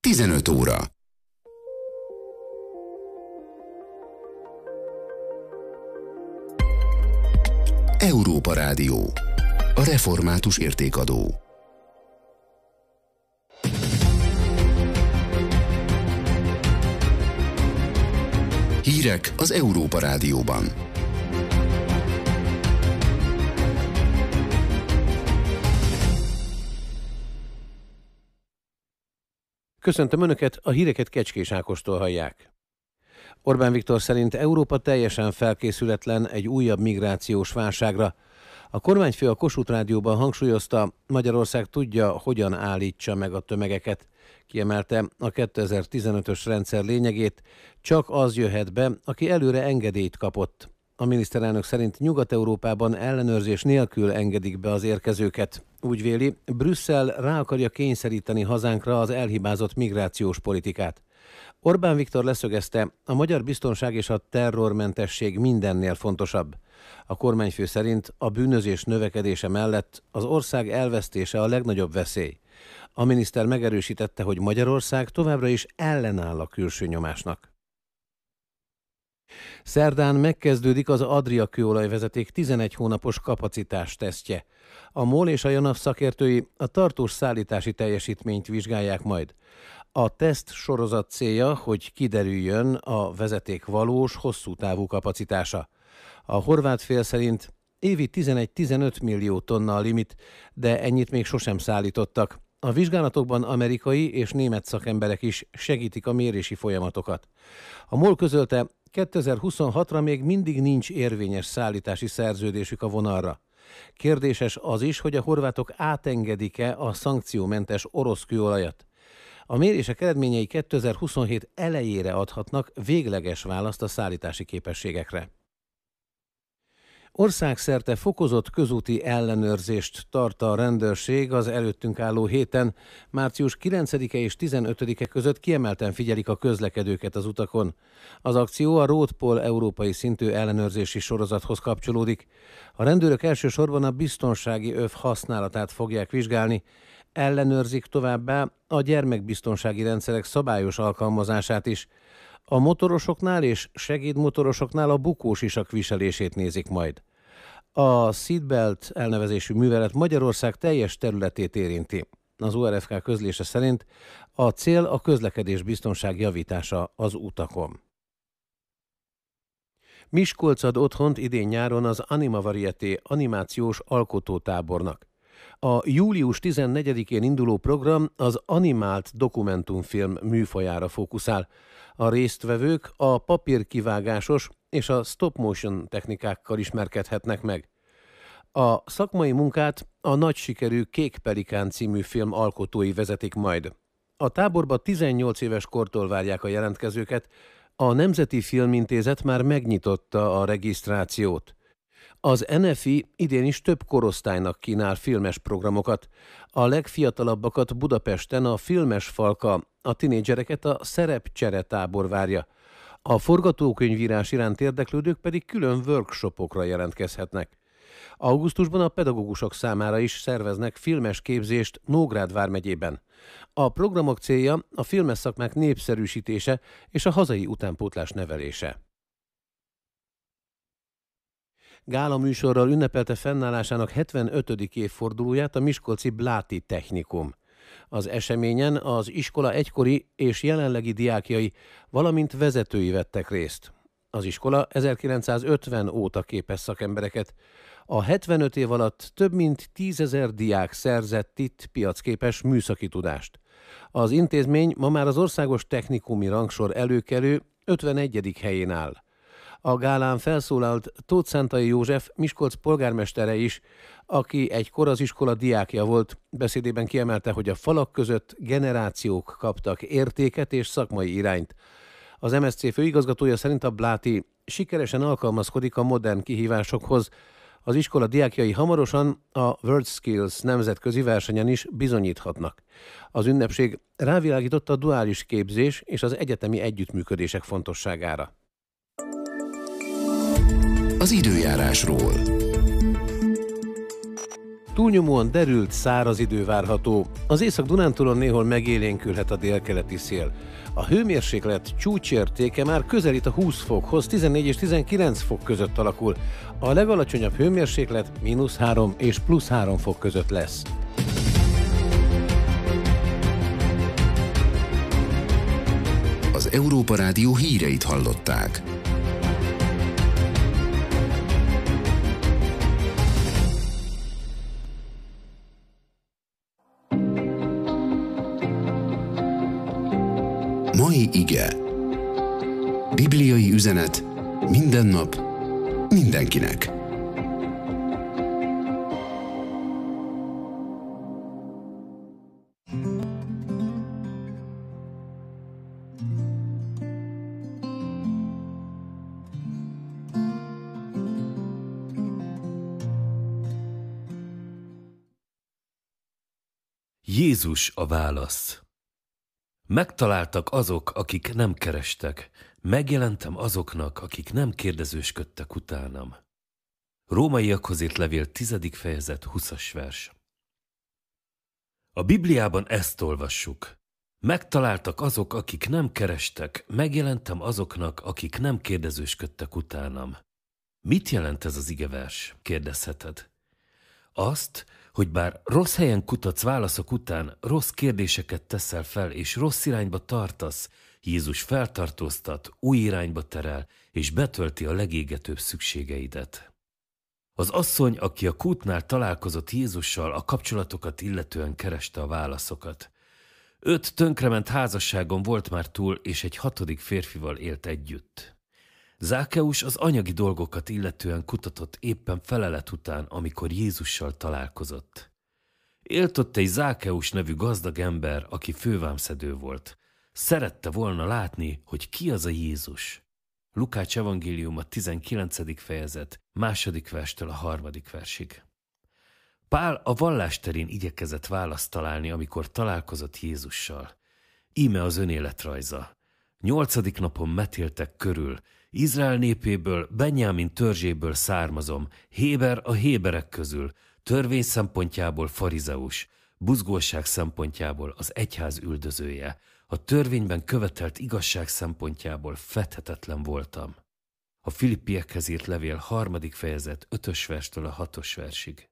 15 óra. Európa Rádió. A református értékadó. Hírek az Európa Rádióban. Köszöntöm Önöket, a híreket Kecskés Ákostól hallják. Orbán Viktor szerint Európa teljesen felkészületlen egy újabb migrációs válságra. A kormányfő a Kossuth Rádióban hangsúlyozta, Magyarország tudja, hogyan állítsa meg a tömegeket. Kiemelte a 2015-ös rendszer lényegét, csak az jöhet be, aki előre engedélyt kapott. A miniszterelnök szerint Nyugat-Európában ellenőrzés nélkül engedik be az érkezőket. Úgy véli, Brüsszel rá akarja kényszeríteni hazánkra az elhibázott migrációs politikát. Orbán Viktor leszögezte, a magyar biztonság és a terrormentesség mindennél fontosabb. A kormányfő szerint a bűnözés növekedése mellett az ország elvesztése a legnagyobb veszély. A miniszter megerősítette, hogy Magyarország továbbra is ellenáll a külső nyomásnak. Szerdán megkezdődik az Adria kőolajvezeték 11 hónapos kapacitástesztje. A MOL és a JANAF szakértői a tartós szállítási teljesítményt vizsgálják majd. A teszt sorozat célja, hogy kiderüljön a vezeték valós, hosszú távú kapacitása. A horvát fél szerint évi 11-15 millió tonna a limit, de ennyit még sosem szállítottak. A vizsgálatokban amerikai és német szakemberek is segítik a mérési folyamatokat. A MOL közölte, 2026-ra még mindig nincs érvényes szállítási szerződésük a vonalra. Kérdéses az is, hogy a horvátok átengedik-e a szankciómentes orosz kőolajat. A mérések eredményei 2027 elejére adhatnak végleges választ a szállítási képességekre. Országszerte fokozott közúti ellenőrzést tart a rendőrség az előttünk álló héten. Március 9-e és 15-e között kiemelten figyelik a közlekedőket az utakon. Az akció a Roadpol európai szintű ellenőrzési sorozathoz kapcsolódik. A rendőrök elsősorban a biztonsági öv használatát fogják vizsgálni, ellenőrzik továbbá a gyermekbiztonsági rendszerek szabályos alkalmazását is. A motorosoknál és segédmotorosoknál a bukósisak viselését nézik majd. A Seatbelt elnevezésű művelet Magyarország teljes területét érinti. Az ORFK közlése szerint a cél a közlekedés biztonság javítása az utakon. Miskolc ad otthont idén nyáron az Anima Varieté animációs alkotótábornak. A július 14-én induló program az animált dokumentumfilm műfajára fókuszál. A résztvevők a papírkivágásos és a stop-motion technikákkal ismerkedhetnek meg. A szakmai munkát a nagy sikerű Kék Pelikán című film alkotói vezetik majd. A táborba 18 éves kortól várják a jelentkezőket, a Nemzeti Filmintézet már megnyitotta a regisztrációt. Az NFI idén is több korosztálynak kínál filmes programokat. A legfiatalabbakat Budapesten a Filmes Falka, a tinédzsereket a Szerepcsere tábor várja. A forgatókönyvírás iránt érdeklődők pedig külön workshopokra jelentkezhetnek. Augusztusban a pedagógusok számára is szerveznek filmes képzést Nógrád vármegyében. A programok célja a filmes szakmák népszerűsítése és a hazai utánpótlás nevelése. Gála műsorral ünnepelte fennállásának 75. évfordulóját a miskolci Bláti Technikum. Az eseményen az iskola egykori és jelenlegi diákjai, valamint vezetői vettek részt. Az iskola 1950 óta képez szakembereket. A 75 év alatt több mint 10 000 diák szerzett itt piacképes műszaki tudást. Az intézmény ma már az országos technikumi rangsor előkelő 51. helyén áll. A gálán felszólalt Tóth Szántai József, Miskolc polgármestere is, aki egykor az iskola diákja volt. Beszédében kiemelte, hogy a falak között generációk kaptak értéket és szakmai irányt. Az MSC főigazgatója szerint a Bláti sikeresen alkalmazkodik a modern kihívásokhoz. Az iskola diákjai hamarosan a WorldSkills nemzetközi versenyen is bizonyíthatnak. Az ünnepség rávilágított a duális képzés és az egyetemi együttműködések fontosságára. Az időjárásról. túlnyomóan derült, száraz idő várható. Az Észak-Dunántúlon néhol megélénkülhet a délkeleti szél. A hőmérséklet csúcsértéke már közelít a 20 fokhoz, 14 és 19 fok között alakul. A legalacsonyabb hőmérséklet -3 és +3 fok között lesz. Az Európa Rádió híreit hallották. Mai ige. Bibliai üzenet minden nap, mindenkinek. Jézus a válasz. Megtaláltak azok, akik nem kerestek. Megjelentem azoknak, akik nem kérdezősködtek utánam. Rómaiakhoz írt levél 10. fejezet 20. vers. A Bibliában ezt olvassuk. Megtaláltak azok, akik nem kerestek. Megjelentem azoknak, akik nem kérdezősködtek utánam. Mit jelent ez az igevers? Kérdezheted. Azt, hogy bár rossz helyen kutatsz válaszok után, rossz kérdéseket teszel fel, és rossz irányba tartasz, Jézus feltartóztat, új irányba terel, és betölti a legégetőbb szükségeidet. Az asszony, aki a kútnál találkozott Jézussal, a kapcsolatokat illetően kereste a válaszokat. 5 tönkrement házasságon volt már túl, és egy 6. férfival élt együtt. Zákeus az anyagi dolgokat illetően kutatott éppen felelet után, amikor Jézussal találkozott. Élt ott egy Zákeus nevű gazdag ember, aki fővámszedő volt. Szerette volna látni, hogy ki az a Jézus. Lukács evangéliuma 19. fejezet, 2. verstől a 3. versig. Pál a vallásterén igyekezett választ találni, amikor találkozott Jézussal. Íme az önéletrajza. 8. napon metéltek körül. Izrael népéből, Benjámin törzséből származom, héber a héberek közül, törvény szempontjából farizeus, buzgóság szempontjából az egyház üldözője, a törvényben követelt igazság szempontjából fedhetetlen voltam. A Filippiekhez írt levél 3. fejezet 5. verstől a 6. versig.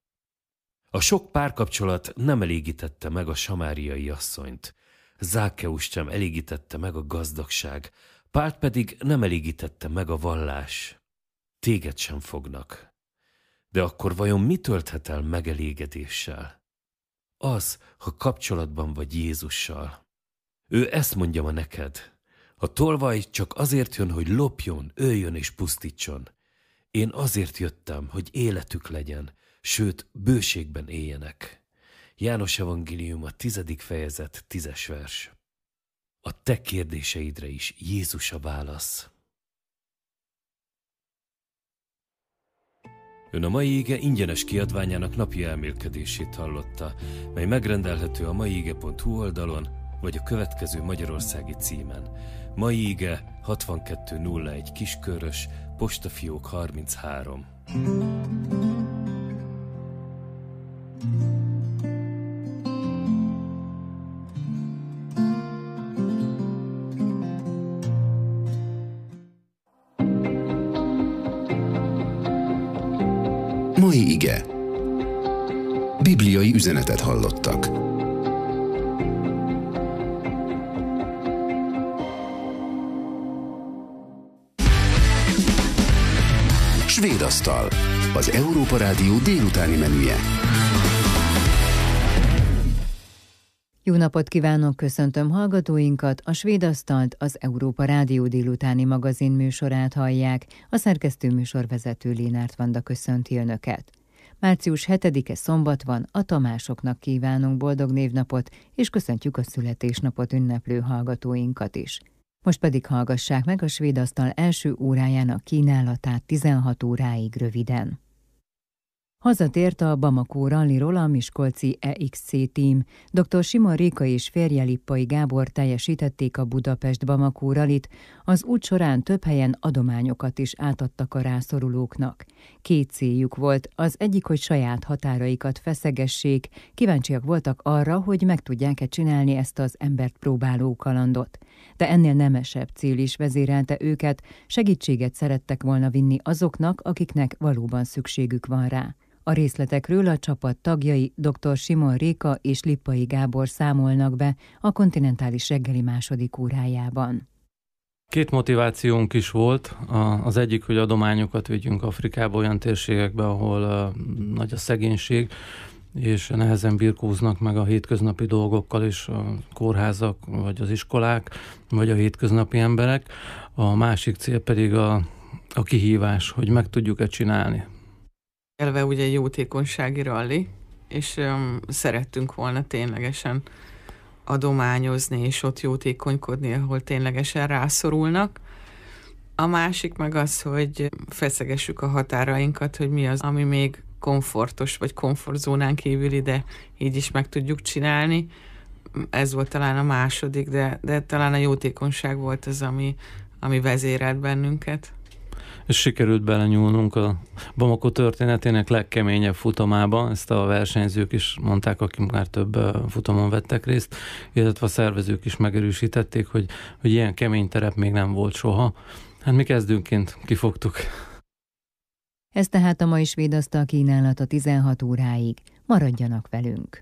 A sok párkapcsolat nem elégítette meg a samáriai asszonyt. Zákeust sem elégítette meg a gazdagság, Pált pedig nem elégítette meg a vallás. Téged sem fognak. De akkor vajon mi tölthet el megelégedéssel? Az, ha kapcsolatban vagy Jézussal. Ő ezt mondja ma neked. A tolvaj csak azért jön, hogy lopjon, öljön és pusztítson. Én azért jöttem, hogy életük legyen, sőt, bőségben éljenek. János evangéliuma 10. fejezet 10. vers. A te kérdéseidre is Jézus a válasz. Ön a mai ige ingyenes kiadványának napi elmélkedését hallotta, mely megrendelhető a maiige.hu oldalon, vagy a következő magyarországi címen. Mai ige 6201 Kiskörös, postafiók 33. Mai ige. Bibliai üzenetet hallottak. Svédasztal. Az Európa Rádió délutáni menüje. Jó napot kívánok, köszöntöm hallgatóinkat, a Svédasztalt, az Európa Rádió délutáni magazin műsorát hallják, a szerkesztő műsorvezető Lénárt Vanda köszönti önöket. Március 7-e szombat van, a Tamásoknak kívánunk boldog névnapot, és köszöntjük a születésnapot ünneplő hallgatóinkat is. Most pedig hallgassák meg a Svédasztal első órájának kínálatát 16 óráig röviden. Hazatért a Bamako Rallyról a miskolci EXC Team. Dr. Simon Réka és férje Lippai Gábor teljesítették a Budapest-Bamako Rallyt, az út során több helyen adományokat is átadtak a rászorulóknak. 2 céljuk volt, az egyik, hogy saját határaikat feszegessék, kíváncsiak voltak arra, hogy meg tudják-e csinálni ezt az embert próbáló kalandot. De ennél nemesebb cél is vezérelte őket, segítséget szerettek volna vinni azoknak, akiknek valóban szükségük van rá. A részletekről a csapat tagjai Dr. Simon Réka és Lippai Gábor számolnak be a Kontinentális reggeli második órájában. 2 motivációnk is volt. Az egyik, hogy adományokat vigyünk Afrikába, olyan térségekbe, ahol nagy a szegénység, és nehezen birkóznak meg a hétköznapi dolgokkal is a kórházak, vagy az iskolák, vagy a hétköznapi emberek. A másik cél pedig a kihívás, hogy meg tudjuk-e csinálni. Elve ugye egy jótékonysági ralli, és szerettünk volna ténylegesen adományozni, és ott jótékonykodni, ahol ténylegesen rászorulnak. A másik meg az, hogy feszegessük a határainkat, hogy mi az, ami még komfortos, vagy komfortzónán kívüli, de így is meg tudjuk csinálni. Ez volt talán a második, de talán a jótékonyság volt az, ami vezérelt bennünket. És sikerült belenyúlnunk a Bamako történetének legkeményebb futamába, ezt a versenyzők is mondták, akik már több futamon vettek részt, illetve a szervezők is megerősítették, hogy ilyen kemény terep még nem volt soha. Hát mi kezdőnként kifogtuk. Ez tehát a mai Svédasztal kínálata 16 óráig. Maradjanak velünk!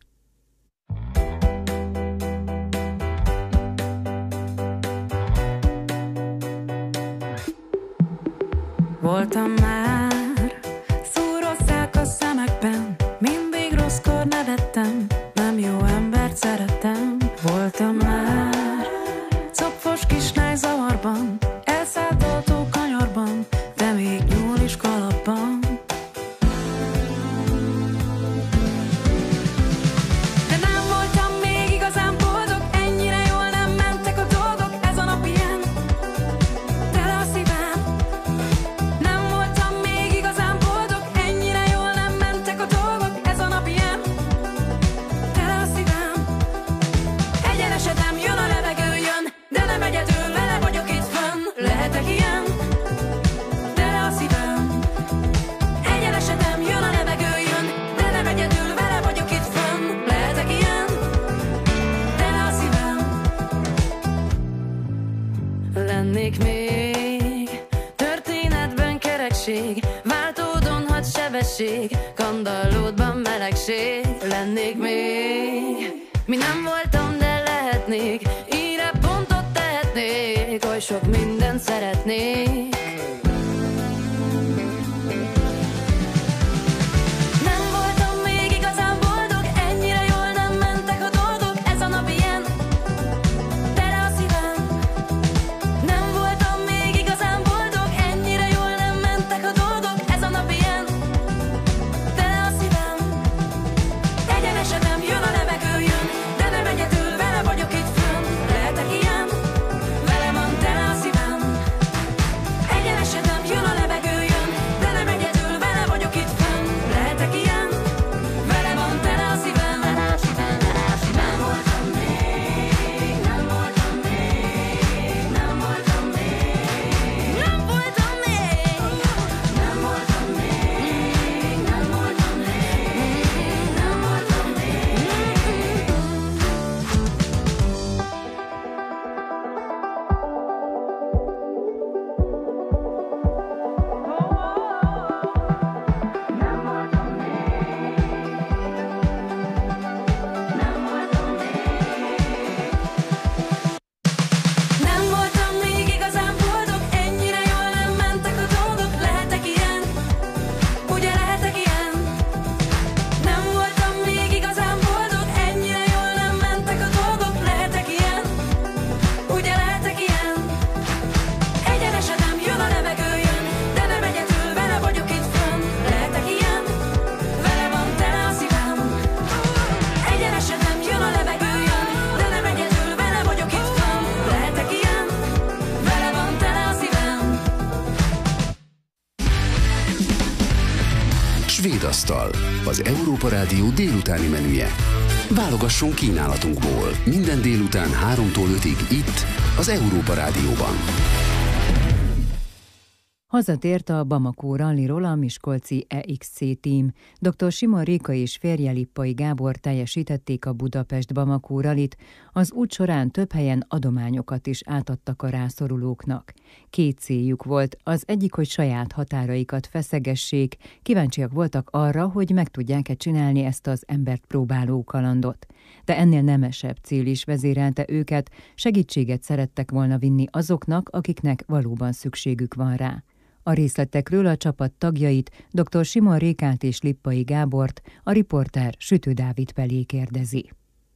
Voltam már, szúrozzák a szemekben, mindig rosszkor nevettem, nem jó embert szerettem. Voltam már, copfos kislány zavarban, elszállt autó kanyarban, de még nyúl is kalapban. De nem voltam még igazán boldog, ennyire jól nem mentek a dolgok, ez a nap ilyen, tele a szívem. Nem voltam még igazán boldog, ennyire jól nem mentek a dolgok, ez a nap ilyen, tele a szívem. Egyenesedem, jön a levegő, jön, de nem egyedül, vele vagyok itt fönn. Lehetek ilyen, tele a szívem. Egyenesedem, jön a levegő, jön, de nem egyedül, vele vagyok itt fönn. Lehetek ilyen, tele a szívem. Lennék még történetben kerekség, váltódon had sebesség, kandallódban melegség. Lennék még, mi nem voltam, de lehetnék, íre pontot tehetnék, oly sok mindent szeretnék. Nem voltam még igazán boldog, ennyire jól nem mentek a dolgok, ez a nap ilyen, tele a szívem. Nem voltam még igazán boldog, ennyire jól nem mentek a dolgok, ez a nap ilyen, tele a szívem. Egyenesedem, jön a levegő, jön, de nem egyedül, vele vagyok itt fönn. Lehetek ilyen, vele van tele a szívem. Egyenesedem, Svéd asztal, az Európa Rádió délutáni menüje. Válogasson kínálatunkból minden délután 3-tól 5-ig itt, az Európa Rádióban. Hazatért a Bamako Rallyról a miskolci EXC Team. Dr. Simon Réka és férje Lippai Gábor teljesítették a Budapest-Bamako Rallyt, az út során több helyen adományokat is átadtak a rászorulóknak. 2 céljuk volt, az egyik, hogy saját határaikat feszegessék, kíváncsiak voltak arra, hogy meg tudják-e csinálni ezt az embert próbáló kalandot. De ennél nemesebb cél is vezérelte őket, segítséget szerettek volna vinni azoknak, akiknek valóban szükségük van rá. A részletekről a csapat tagjait, dr. Simon Rékát és Lippai Gábort a riporter Sütő Dávid Pelé kérdezi.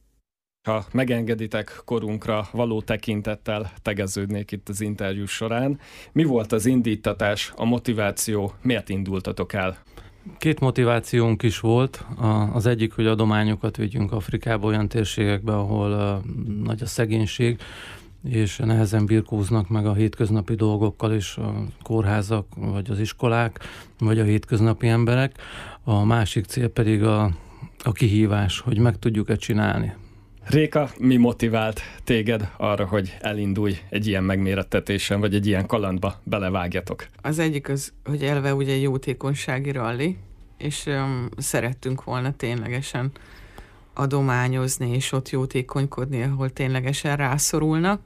Ha megengeditek, korunkra való tekintettel tegeződnék itt az interjú során. Mi volt az indítatás, a motiváció, miért indultatok el? 2 motivációnk is volt. Az egyik, hogy adományokat vigyünk Afrikába, olyan térségekbe, ahol nagy a szegénység, és nehezen birkóznak meg a hétköznapi dolgokkal is a kórházak, vagy az iskolák, vagy a hétköznapi emberek. A másik cél pedig a kihívás, hogy meg tudjuk-e csinálni. Réka, mi motivált téged arra, hogy elindulj egy ilyen megmérettetésen, vagy egy ilyen kalandba belevágjatok? Az egyik az, hogy elve ugye jótékonysági ralli, és szerettünk volna ténylegesen adományozni, és ott jótékonykodni, ahol ténylegesen rászorulnak.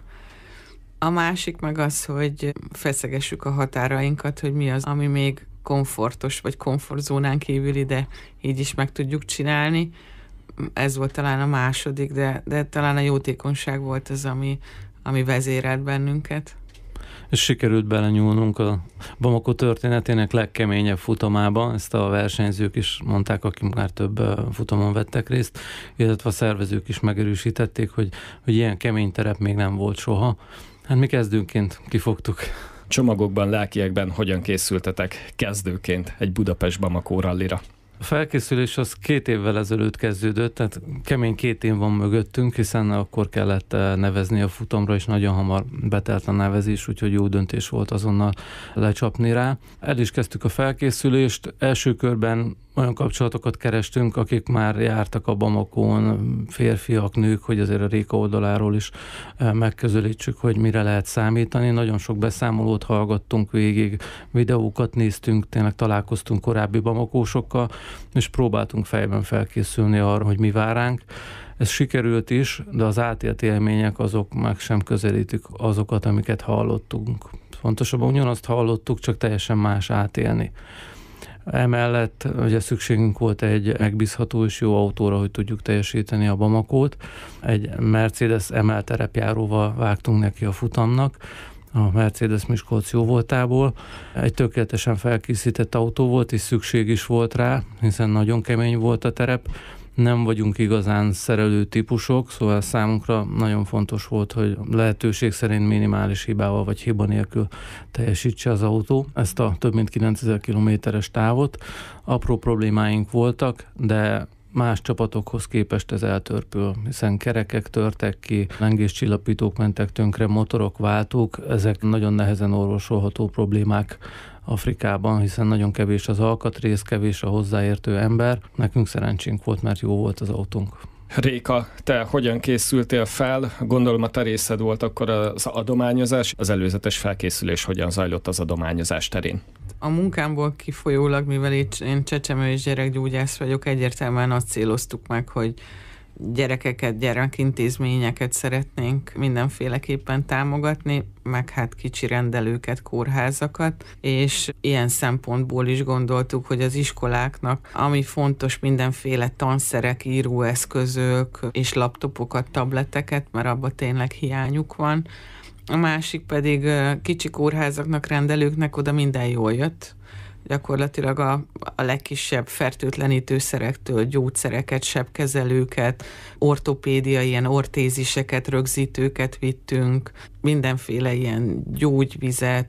A másik meg az, hogy feszegessük a határainkat, hogy mi az, ami még komfortos, vagy komfortzónán kívüli, de így is meg tudjuk csinálni. Ez volt talán a második, de talán a jótékonyság volt az, ami vezérelt bennünket. És sikerült belenyúlnunk a Bamako történetének legkeményebb futamába, ezt a versenyzők is mondták, akik már több futamon vettek részt, illetve a szervezők is megerősítették, hogy ilyen kemény terep még nem volt soha. Hát mi kezdőnként kifogtuk. Csomagokban, lelkiekben hogyan készültetek kezdőként egy Budapest-Bamako rallira? A felkészülés az 2 évvel ezelőtt kezdődött, tehát kemény 2 év van mögöttünk, hiszen akkor kellett nevezni a futamra, és nagyon hamar betelt a nevezés, úgyhogy jó döntés volt azonnal lecsapni rá. El is kezdtük a felkészülést, első körben olyan kapcsolatokat kerestünk, akik már jártak a Bamakón, férfiak, nők, hogy azért a Réka oldaláról is megközelítsük, hogy mire lehet számítani. Nagyon sok beszámolót hallgattunk végig, videókat néztünk, tényleg találkoztunk korábbi bamakósokkal, és próbáltunk fejben felkészülni arra, hogy mi vár ránk. Ez sikerült is, de az átélt élmények azok meg sem közelítik azokat, amiket hallottunk. Pontosabban ugyanazt hallottuk, csak teljesen más átélni. Emellett ugye szükségünk volt egy megbízható és jó autóra, hogy tudjuk teljesíteni a Bamakót. Egy Mercedes emelterepjáróval vágtunk neki a futamnak, a Mercedes Miskolc jóvoltából. Egy tökéletesen felkészített autó volt, és szükség is volt rá, hiszen nagyon kemény volt a terep. Nem vagyunk igazán szerelő típusok, szóval számunkra nagyon fontos volt, hogy lehetőség szerint minimális hibával vagy hiba nélkül teljesítse az autó ezt a több mint 9000 kilométeres távot. Apró problémáink voltak, de más csapatokhoz képest ez eltörpül, hiszen kerekek törtek ki, lengéscsillapítók mentek tönkre, motorok, váltók, ezek nagyon nehezen orvosolható problémák Afrikában, hiszen nagyon kevés az alkatrész, kevés a hozzáértő ember. Nekünk szerencsénk volt, mert jó volt az autónk. Réka, te hogyan készültél fel? Gondolom a te részed volt akkor az adományozás. Az előzetes felkészülés hogyan zajlott az adományozás terén? A munkámból kifolyólag, mivel én csecsemő és gyerekgyógyász vagyok, egyértelműen azt céloztuk meg, hogy gyerekeket, gyerekintézményeket szeretnénk mindenféleképpen támogatni, meg hát kicsi rendelőket, kórházakat, és ilyen szempontból is gondoltuk, hogy az iskoláknak, ami fontos, mindenféle tanszerek, íróeszközök és laptopokat, tableteket, mert abban tényleg hiányuk van. A másik pedig kicsi kórházaknak, rendelőknek oda minden jól jött. Gyakorlatilag a legkisebb fertőtlenítőszerektől gyógyszereket, sebkezelőket, ortopédiai, ilyen ortéziseket, rögzítőket vittünk, mindenféle ilyen gyógyvizet,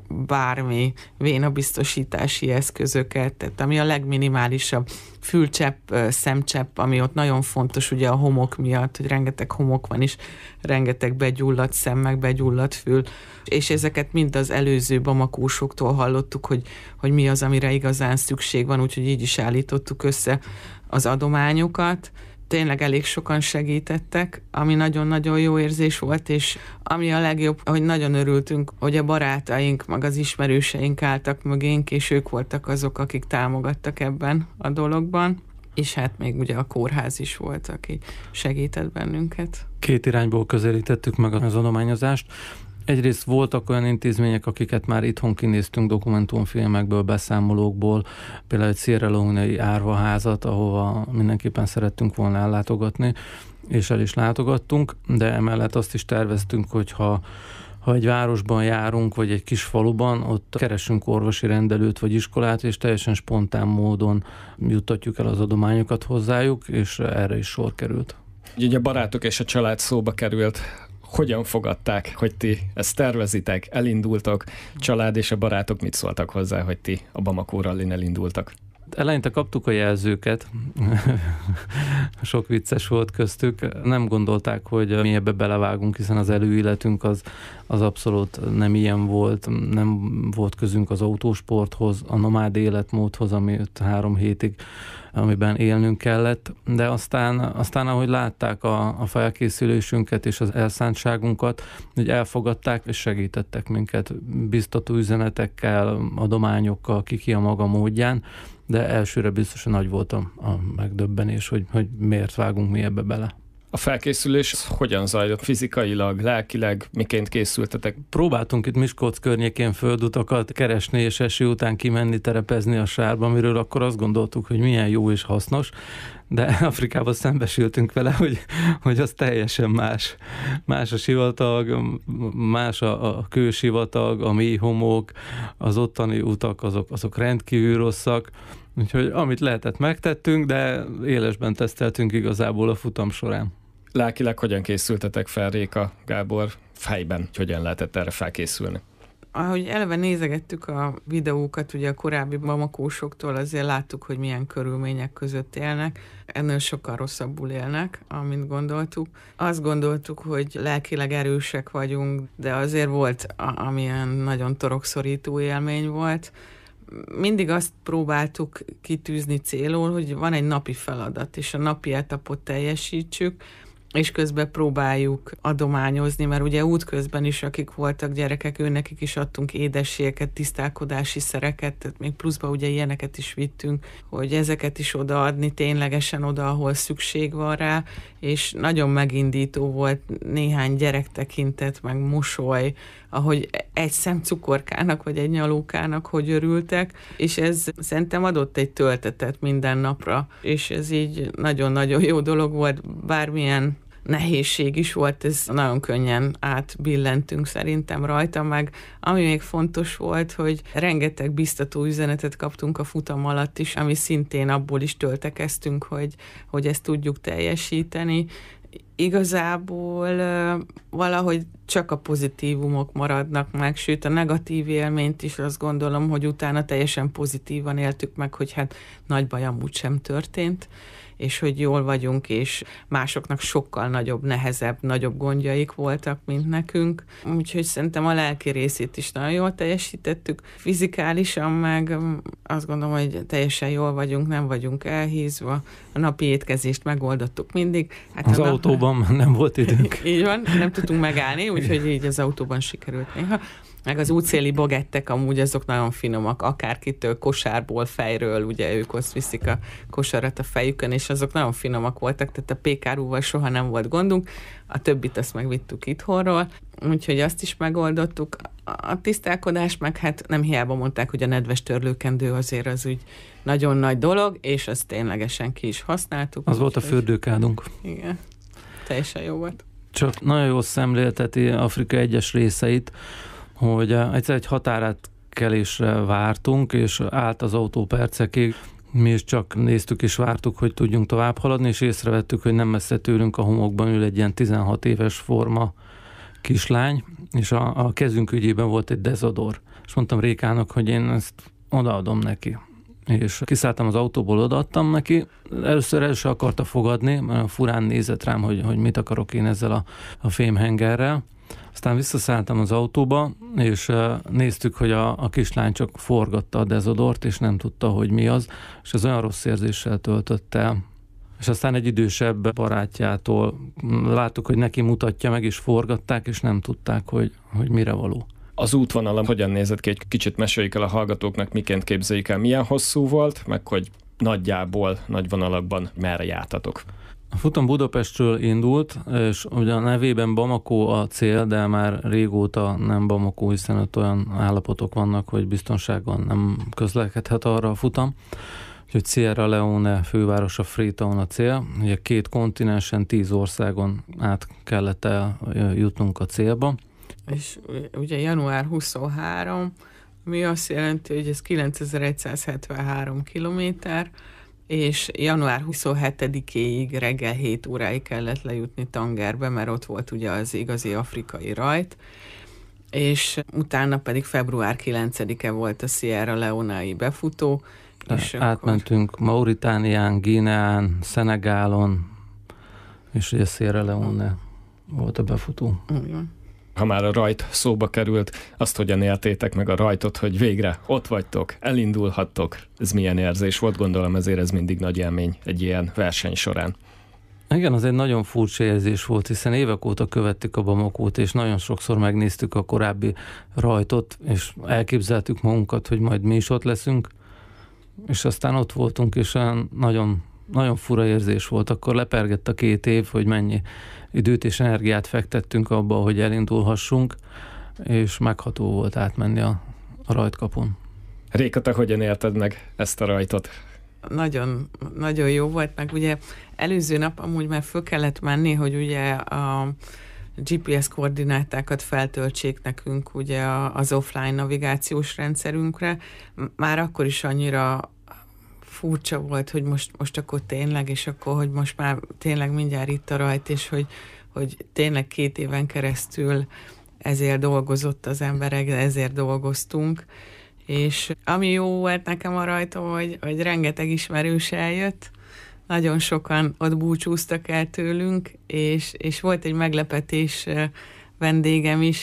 bármi vénabiztosítási eszközöket, tehát ami a legminimálisabb, fülcsepp, szemcsepp, ami ott nagyon fontos ugye a homok miatt, hogy rengeteg homok van is, rengeteg begyulladt szem, meg begyulladt fül, és ezeket mind az előző Bamakósoktól hallottuk, hogy mi az, amire igazán szükség van, úgyhogy így is állítottuk össze az adományokat. Tényleg elég sokan segítettek, ami nagyon-nagyon jó érzés volt, és ami a legjobb, hogy nagyon örültünk, hogy a barátaink, meg az ismerőseink álltak mögénk, és ők voltak azok, akik támogattak ebben a dologban, és hát még ugye a kórház is volt, aki segített bennünket. 2 irányból közelítettük meg az adományozást. Egyrészt voltak olyan intézmények, akiket már itthon kinéztünk dokumentumfilmekből, beszámolókból, például egy Sierra Leone-i árvaházat, ahova mindenképpen szerettünk volna ellátogatni, és el is látogattunk, de emellett azt is terveztünk, hogy ha egy városban járunk, vagy egy kis faluban, ott keresünk orvosi rendelőt vagy iskolát, és teljesen spontán módon juttatjuk el az adományokat hozzájuk, és erre is sor került. Ugye a barátok és a család szóba került. Hogyan fogadták, hogy ti ezt tervezitek, elindultok, család és a barátok mit szóltak hozzá, hogy ti a Bamako Rallyn elindultak? Eleinte kaptuk a jelzőket, sok vicces volt köztük. Nem gondolták, hogy mi ebbe belevágunk, hiszen az előéletünk az abszolút nem ilyen volt. Nem volt közünk az autósporthoz, a nomád életmódhoz, ami 3 hétig, amiben élnünk kellett. De aztán ahogy látták a felkészülésünket és az elszántságunkat, hogy elfogadták és segítettek minket biztató üzenetekkel, adományokkal, ki a maga módján, de elsőre biztosan nagy volt a megdöbbenés, hogy miért vágunk mi ebbe bele. A felkészülés hogyan zajlott? Fizikailag, lelkileg, miként készültetek? Próbáltunk itt Miskolc környékén földutakat keresni, és eső után kimenni, terepezni a sárba, amiről akkor azt gondoltuk, hogy milyen jó és hasznos, de Afrikában szembesültünk vele, hogy az teljesen más. Más a sivatag, más a kősivatag, a mély homok, az ottani utak, azok rendkívül rosszak. Úgyhogy amit lehetett, megtettünk, de élesben teszteltünk igazából a futam során. Lelkileg hogyan készültetek fel, Réka, Gábor, fejben? Hogyan lehetett erre felkészülni? Ahogy eleve nézegettük a videókat, ugye a korábbi Bamakósoktól, azért láttuk, hogy milyen körülmények között élnek. Ennél sokkal rosszabbul élnek, amint gondoltuk. Azt gondoltuk, hogy lelkileg erősek vagyunk, de azért volt, amilyen nagyon torokszorító élmény volt. Mindig azt próbáltuk kitűzni célul, hogy van egy napi feladat, és a napi etapot teljesítsük, és közben próbáljuk adományozni, mert ugye útközben is, akik voltak gyerekek, nekik is adtunk édességeket, tisztálkodási szereket, tehát még pluszba ugye ilyeneket is vittünk, hogy ezeket is odaadni, ténylegesen oda, ahol szükség van rá, és nagyon megindító volt néhány gyerek tekintet, meg mosoly, ahogy egy szem cukorkának, vagy egy nyalókának, hogy örültek, és ez szerintem adott egy töltetet minden napra, és ez így nagyon-nagyon jó dolog volt, bármilyen nehézség is volt, ez nagyon könnyen átbillentünk szerintem rajta, meg ami még fontos volt, hogy rengeteg biztató üzenetet kaptunk a futam alatt is, ami szintén abból is töltekeztünk, hogy ezt tudjuk teljesíteni. Igazából valahogy csak a pozitívumok maradnak meg, sőt a negatív élményt is azt gondolom, hogy utána teljesen pozitívan éltük meg, hogy hát nagy baj amúgy sem történt, és hogy jól vagyunk, és másoknak sokkal nagyobb, nehezebb, nagyobb gondjaik voltak, mint nekünk. Úgyhogy szerintem a lelki részét is nagyon jól teljesítettük. Fizikálisan meg azt gondolom, hogy teljesen jól vagyunk, nem vagyunk elhízva. A napi étkezést megoldottuk mindig. Hát az autóban nem volt időnk. Így van, nem tudtunk megállni, úgyhogy így az autóban sikerült néha. Meg az útszéli bagettek amúgy azok nagyon finomak, akárkitől, kosárból, fejről, ugye ők azt viszik a kosarat a fejükön, és azok nagyon finomak voltak, tehát a pékárúval soha nem volt gondunk, a többit azt megvittük itthonról, úgyhogy azt is megoldottuk. A tisztálkodás meg hát nem hiába mondták, hogy a nedves törlőkendő azért az úgy nagyon nagy dolog, és azt ténylegesen ki is használtuk. Az volt a fürdőkádunk. Igen, teljesen jó volt. Csak nagyon jól szemlélteti Afrika egyes részeit, hogy egyszer egy határátkelésre vártunk, és állt az autó percekig, mi is csak néztük és vártuk, hogy tudjunk tovább haladni, és észrevettük, hogy nem messze tőlünk a homokban ül egy ilyen 16 éves forma kislány, és a kezünk ügyében volt egy dezodor. és mondtam Rékának, hogy én ezt odaadom neki. És kiszálltam az autóból, odaadtam neki. Először el se akarta fogadni, mert furán nézett rám, hogy mit akarok én ezzel a fémhengerrel. Aztán visszaszálltam az autóba, és néztük, hogy a kislány csak forgatta a dezodort, és nem tudta, hogy mi az, és ez olyan rossz érzéssel töltött el. És aztán egy idősebb barátjától láttuk, hogy neki mutatja meg, és forgatták, és nem tudták, hogy mire való. Az útvonalam hogyan nézett ki? Egy kicsit meséljük el a hallgatóknak, miként képzeljük el, milyen hosszú volt, meg hogy nagyjából, nagy vonalakban merre jártatok. A futam Budapestről indult, és ugye a nevében Bamako a cél, de már régóta nem Bamako, hiszen ott olyan állapotok vannak, hogy biztonságban nem közlekedhet arra a futam. Úgyhogy Sierra Leone fővárosa, Freetown a cél. Ugye 2 kontinensen, 10 országon át kellett eljutnunk a célba. És ugye január 23, ami azt jelenti, hogy ez 9173 kilométer, és január 27-éig reggel 7 óráig kellett lejutni Tangerbe, mert ott volt ugye az igazi afrikai rajt, és utána pedig február 9-e volt a Sierra Leone-i befutó. És átmentünk akkor Mauritánián, Guineán, Szenegálon, és ugye Sierra Leone volt a befutó. Igen. Ha már a rajt szóba került, azt hogyan éltétek meg a rajtot, hogy végre ott vagytok, elindulhattok? Ez milyen érzés volt? Gondolom ezért ez mindig nagy élmény egy ilyen verseny során. Igen, az egy nagyon furcsa érzés volt, hiszen évek óta követtük a Bamakót, és nagyon sokszor megnéztük a korábbi rajtot, és elképzeltük magunkat, hogy majd mi is ott leszünk, és aztán ott voltunk, és nagyon, nagyon fura érzés volt. Akkor lepergett a 2 év, hogy mennyi időt és energiát fektettünk abba, hogy elindulhassunk, és megható volt átmenni a rajtkapun. Réka, te hogyan élted meg ezt a rajtot? Nagyon, nagyon jó volt, meg ugye előző nap amúgy már föl kellett menni, hogy ugye a GPS koordinátákat feltöltsék nekünk ugye az offline navigációs rendszerünkre. Már akkor is annyira furcsa volt, hogy most akkor tényleg, és akkor, hogy most már tényleg mindjárt itt a rajt, és hogy tényleg 2 éven keresztül ezért dolgozott az emberek, ezért dolgoztunk. És ami jó volt nekem a rajta, hogy rengeteg ismerős eljött, nagyon sokan ott búcsúztak el tőlünk, és volt egy meglepetés vendégem is,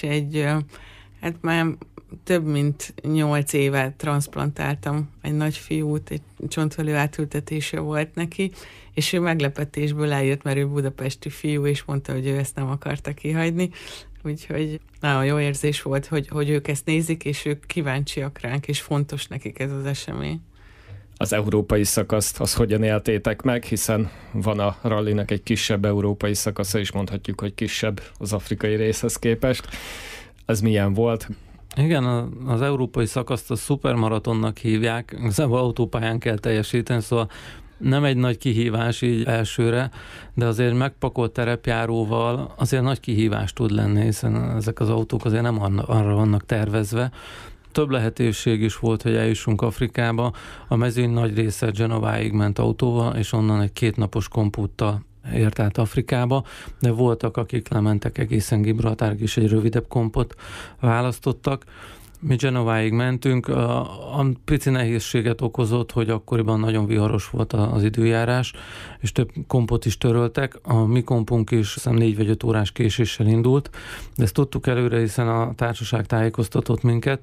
hát már több mint 8 éve transzplantáltam egy nagyfiút, egy csontvelő átültetése volt neki, és ő meglepetésből eljött, mert ő budapesti fiú, és mondta, hogy ő ezt nem akarta kihagyni. Úgyhogy nagyon jó érzés volt, hogy ők ezt nézik, és ők kíváncsiak ránk, és fontos nekik ez az esemény. Az európai szakaszt, az hogyan éltétek meg, hiszen van a rallinak egy kisebb európai szakasza, és mondhatjuk, hogy kisebb az afrikai részhez képest. Ez milyen volt? Igen, az európai szakaszt a szupermaratonnak hívják, igazából autópályán kell teljesíteni, szóval nem egy nagy kihívás így elsőre, de azért megpakolt terepjáróval azért nagy kihívás tud lenni, hiszen ezek az autók azért nem arra vannak tervezve. Több lehetőség is volt, hogy eljussunk Afrikába. A mezőny nagy része Genováig ment autóval, és onnan egy 2 napos kompúttal ért át Afrikába, de voltak, akik lementek egészen Gibraltárig, és egy rövidebb kompot választottak. Mi Genováig mentünk, a pici nehézséget okozott, hogy akkoriban nagyon viharos volt az időjárás, és több kompot is töröltek. A mi kompunk is 4 vagy 5 órás késéssel indult, de ezt tudtuk előre, hiszen a társaság tájékoztatott minket,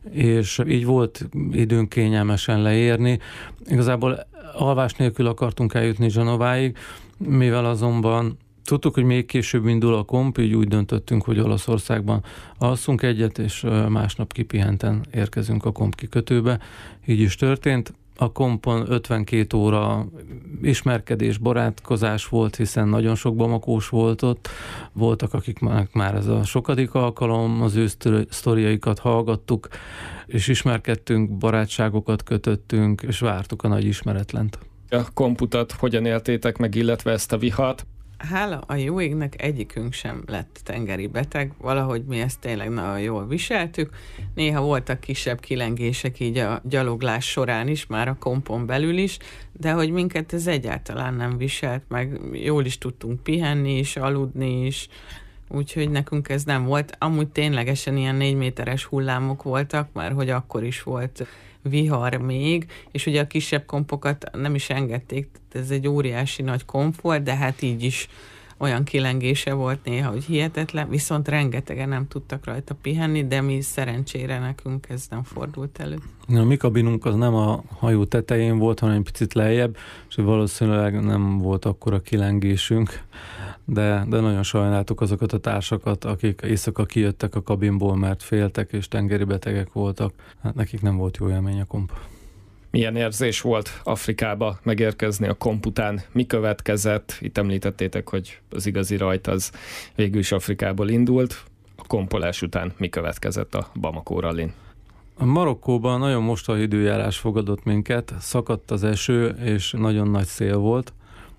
és így volt időnk kényelmesen leérni. Igazából alvás nélkül akartunk eljutni Genováig, mivel azonban tudtuk, hogy még később indul a komp, így úgy döntöttünk, hogy Olaszországban alszunk egyet, és másnap kipihenten érkezünk a komp kikötőbe. Így is történt. A kompon 52 óra ismerkedés, barátkozás volt, hiszen nagyon sok bamakós volt ott. Voltak, akik már ez a sokadik alkalom, az ő sztoriaikat hallgattuk, és ismerkedtünk, barátságokat kötöttünk, és vártuk a nagy ismeretlent. A komputat hogyan éltétek meg, illetve ezt a vihart? Hála a jó égnek egyikünk sem lett tengeri beteg, valahogy mi ezt tényleg nagyon jól viseltük. Néha voltak kisebb kilengések így a gyaloglás során is, már a kompon belül is, de hogy minket ez egyáltalán nem viselt, meg jól is tudtunk pihenni is, aludni is, úgyhogy nekünk ez nem volt. Amúgy ténylegesen ilyen 4 méteres hullámok voltak, mert hogy akkor is volt vihar még, és ugye a kisebb kompokat nem is engedték, ez egy óriási nagy komp volt, de hát így is olyan kilengése volt néha, hogy hihetetlen, viszont rengetegen nem tudtak rajta pihenni, de mi szerencsére nekünk ez nem fordult elő. A mi kabinunk az nem a hajó tetején volt, hanem egy picit lejjebb, és valószínűleg nem volt akkora kilengésünk, de nagyon sajnáltuk azokat a társakat, akik éjszaka kijöttek a kabinból, mert féltek és tengeri betegek voltak. Hát nekik nem volt jó élmény a komp. Milyen érzés volt Afrikába megérkezni a komp után? Mi következett? Itt említettétek, hogy az igazi rajt az végül is Afrikából indult. A kompolás után mi következett a Bamako rallin? A Marokkóban nagyon mostoha időjárás fogadott minket, szakadt az eső, és nagyon nagy szél volt.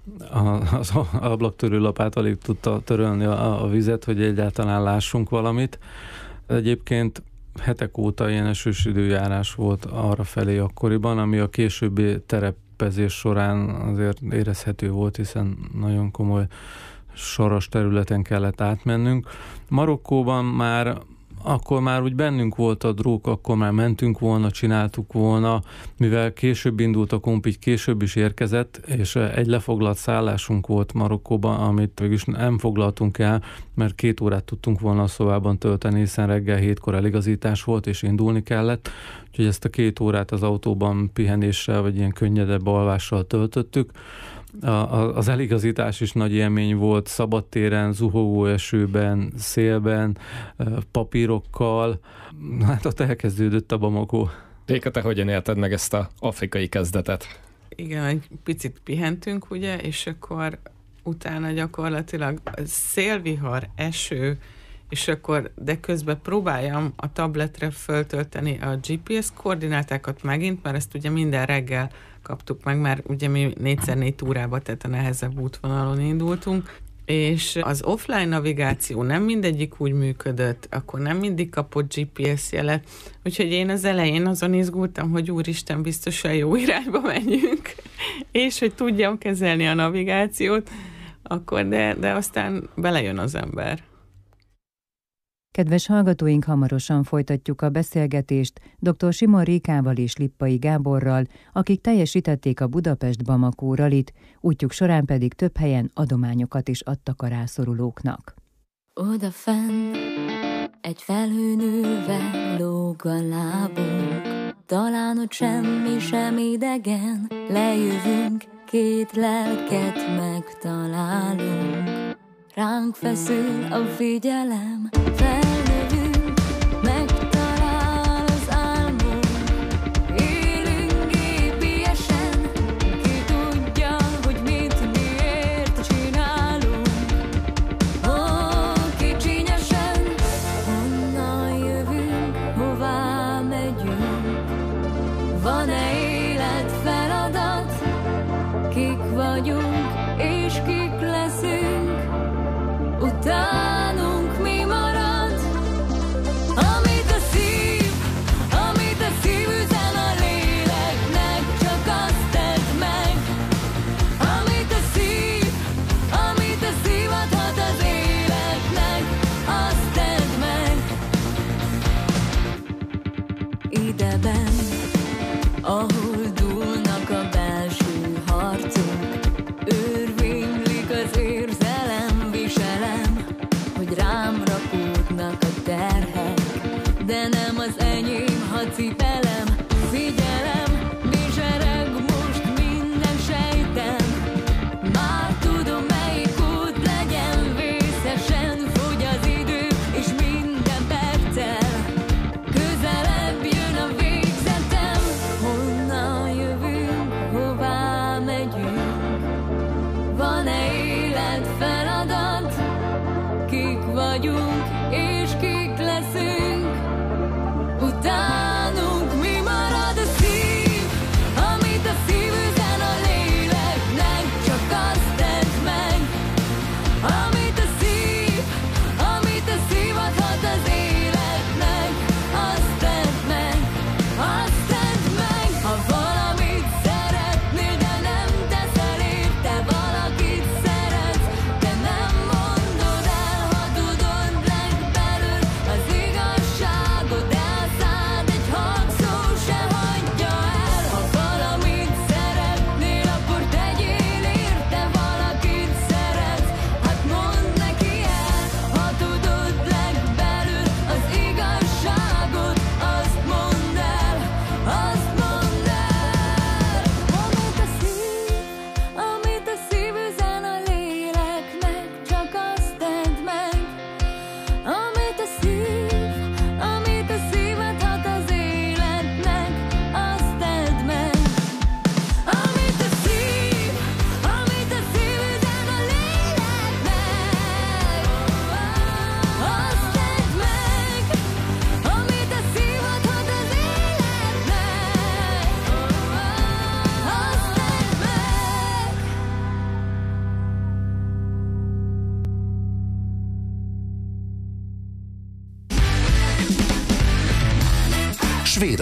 Az ablaktörőlapát alig tudta törölni a vizet, hogy egyáltalán lássunk valamit. Egyébként hetek óta ilyen esős időjárás volt arra felé akkoriban, ami a későbbi terepezés során azért érezhető volt, hiszen nagyon komoly saras területen kellett átmennünk. Marokkóban akkor már úgy bennünk volt a drog, akkor már mentünk volna, csináltuk volna, mivel később indult a komp, így később is érkezett, és egy lefoglalt szállásunk volt Marokkóban, amit végülis nem foglaltunk el, mert 2 órát tudtunk volna a szobában tölteni, hiszen reggel 7-kor eligazítás volt, és indulni kellett. Úgyhogy ezt a 2 órát az autóban pihenéssel, vagy ilyen könnyedebb alvással töltöttük. Az eligazítás is nagy élmény volt, szabadtéren, zuhogó esőben, szélben, papírokkal. Hát ott elkezdődött a Bamako. Réka, te hogyan élted meg ezt az afrikai kezdetet? Igen, egy picit pihentünk, ugye, és akkor utána gyakorlatilag szélvihar, eső, és akkor, de közben próbáljam a tabletre föltölteni a GPS koordinátákat megint, mert ezt ugye minden reggel kaptuk meg, mert ugye mi 4x4 órába, tehát a nehezebb útvonalon indultunk, és az offline navigáció nem mindegyik úgy működött, akkor nem mindig kapott GPS jelet, úgyhogy én az elején azon izgultam, hogy úristen, biztosan jó irányba menjünk, és hogy tudjam kezelni a navigációt, akkor de aztán belejön az ember. Kedves hallgatóink, hamarosan folytatjuk a beszélgetést dr. Simon Rékával és Lippai Gáborral, akik teljesítették a Budapest-Bamako rallit, útjuk során pedig több helyen adományokat is adtak a rászorulóknak. Odafenn egy felhőnővel lóg a lábunk, talán ott semmi sem idegen, lejövünk, 2 lelket megtalálunk. Ránk feszül a figyelem, felnövünk, megtalál az álmunk. Élünk gépiesen, ki tudja, hogy mit, miért csinálunk. Kicsinyesen, honnan jövünk, hová megyünk. Van-e életfeladat, kik vagyunk, és kik leszünk. Utánunk mi marad? Amit a szív üzen a léleknek, csak azt tedd meg. Amit a szív adhat az életnek, azt tedd meg. Ideben, ahol dúlnak a belső harcok, örvénylik az érzelem, viselem, hogy rám rakódnak a terhek, de nem az enyém, ha cipelem. Figyelem, bizsereg most minden sejtem, már tudom, melyik út legyen, vészesen fogy az idő, és minden perccel közelebb jön a végzetem. Honnan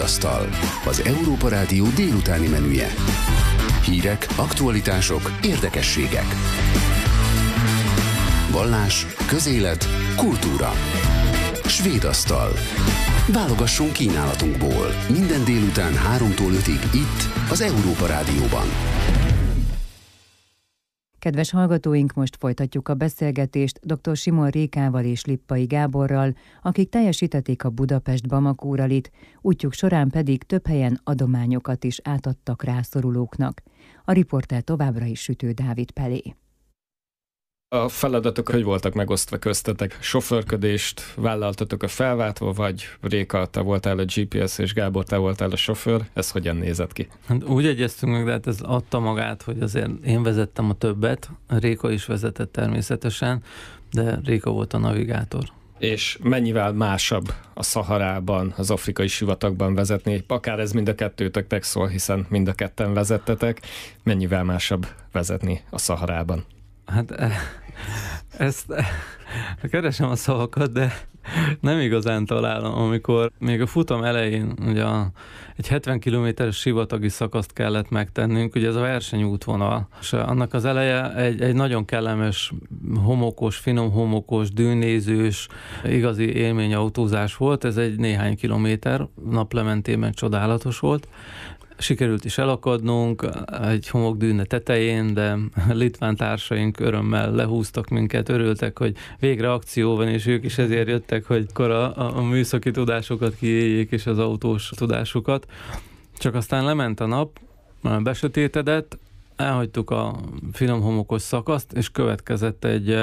Svédasztal, az Európa Rádió délutáni menüje. Hírek, aktualitások, érdekességek. Vallás, közélet, kultúra. Svédasztal. Válogassunk kínálatunkból. Minden délután 3-tól 5-ig itt, az Európa Rádióban. Kedves hallgatóink, most folytatjuk a beszélgetést dr. Simon Rékával és Lippai Gáborral, akik teljesítették a Budapest-Bamako ralit, útjuk során pedig több helyen adományokat is átadtak rászorulóknak. A riporter továbbra is Sütő Dávid Pelé. A feladatok hogy voltak megosztva köztetek? Sofőrködést vállaltatok a felváltva, vagy Réka, te voltál a GPS, és Gábor, te voltál a sofőr? Ez hogyan nézett ki? Hát úgy egyeztünk meg, de hát ez adta magát, hogy azért én vezettem a többet, Réka is vezetett természetesen, de Réka volt a navigátor. És mennyivel másabb a Szaharában, az afrikai sivatagban vezetni? Akár ez mind a kettőtöknek szól, hiszen mind a ketten vezettetek. Mennyivel másabb vezetni a Szaharában? Hát ezt keresem a szavakat, de nem igazán találom, amikor még a futam elején ugye egy 70 kilométeres sivatagi szakaszt kellett megtennünk, ugye ez a versenyútvonal, és annak az eleje egy nagyon kellemes, homokos, finom homokos, dűnézős, igazi élményautózás volt, ez egy néhány kilométer, naplementében csodálatos volt. Sikerült is elakadnunk egy homokdűne tetején, de litván társaink örömmel lehúztak minket, örültek, hogy végre akció van, és ők is ezért jöttek, hogy akkor a műszaki tudásokat kiéljék, és az autós tudásukat. Csak aztán lement a nap, besötétedett, elhagytuk a finom homokos szakaszt, és következett egy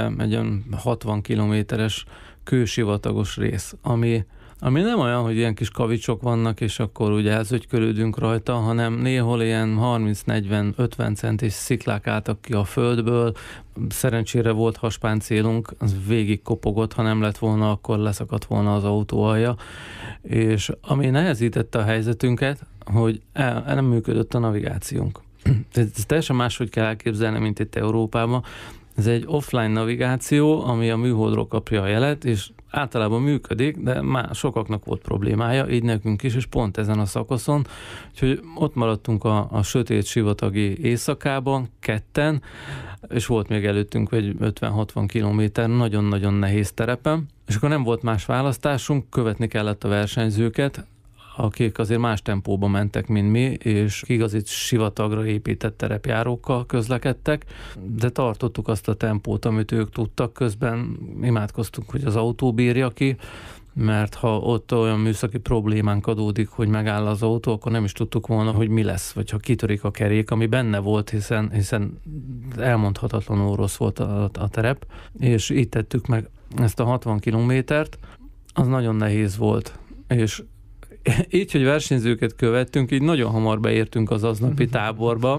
60 kilométeres kősivatagos rész, ami nem olyan, hogy ilyen kis kavicsok vannak, és akkor ugye elzögykölődünk rajta, hanem néhol ilyen 30-40-50 centis sziklák álltak ki a földből. Szerencsére volt haspáncélunk, az végig kopogott, ha nem lett volna, akkor leszakadt volna az autó alja. És ami nehezítette a helyzetünket, hogy nem működött a navigációnk. Ez teljesen máshogy kell elképzelni, mint itt Európában. Ez egy offline navigáció, ami a műholdról kapja a jelet, és általában működik, de már sokaknak volt problémája, így nekünk is, és pont ezen a szakaszon. Úgyhogy ott maradtunk a sötét sivatagi éjszakában, ketten, és volt még előttünk egy 50-60 kilométer, nagyon-nagyon nehéz terepen, és akkor nem volt más választásunk, követni kellett a versenyzőket, akik azért más tempóban mentek, mint mi, és igazit sivatagra épített terepjárókkal közlekedtek, de tartottuk azt a tempót, amit ők tudtak, közben imádkoztunk, hogy az autó bírja ki, mert ha ott olyan műszaki problémánk adódik, hogy megáll az autó, akkor nem is tudtuk volna, hogy mi lesz, vagy ha kitörik a kerék, ami benne volt, hiszen elmondhatatlanul rossz volt a terep, és így tettük meg ezt a 60 kilométert, az nagyon nehéz volt, és így, hogy versenyzőket követtünk, így nagyon hamar beértünk az aznapi táborba,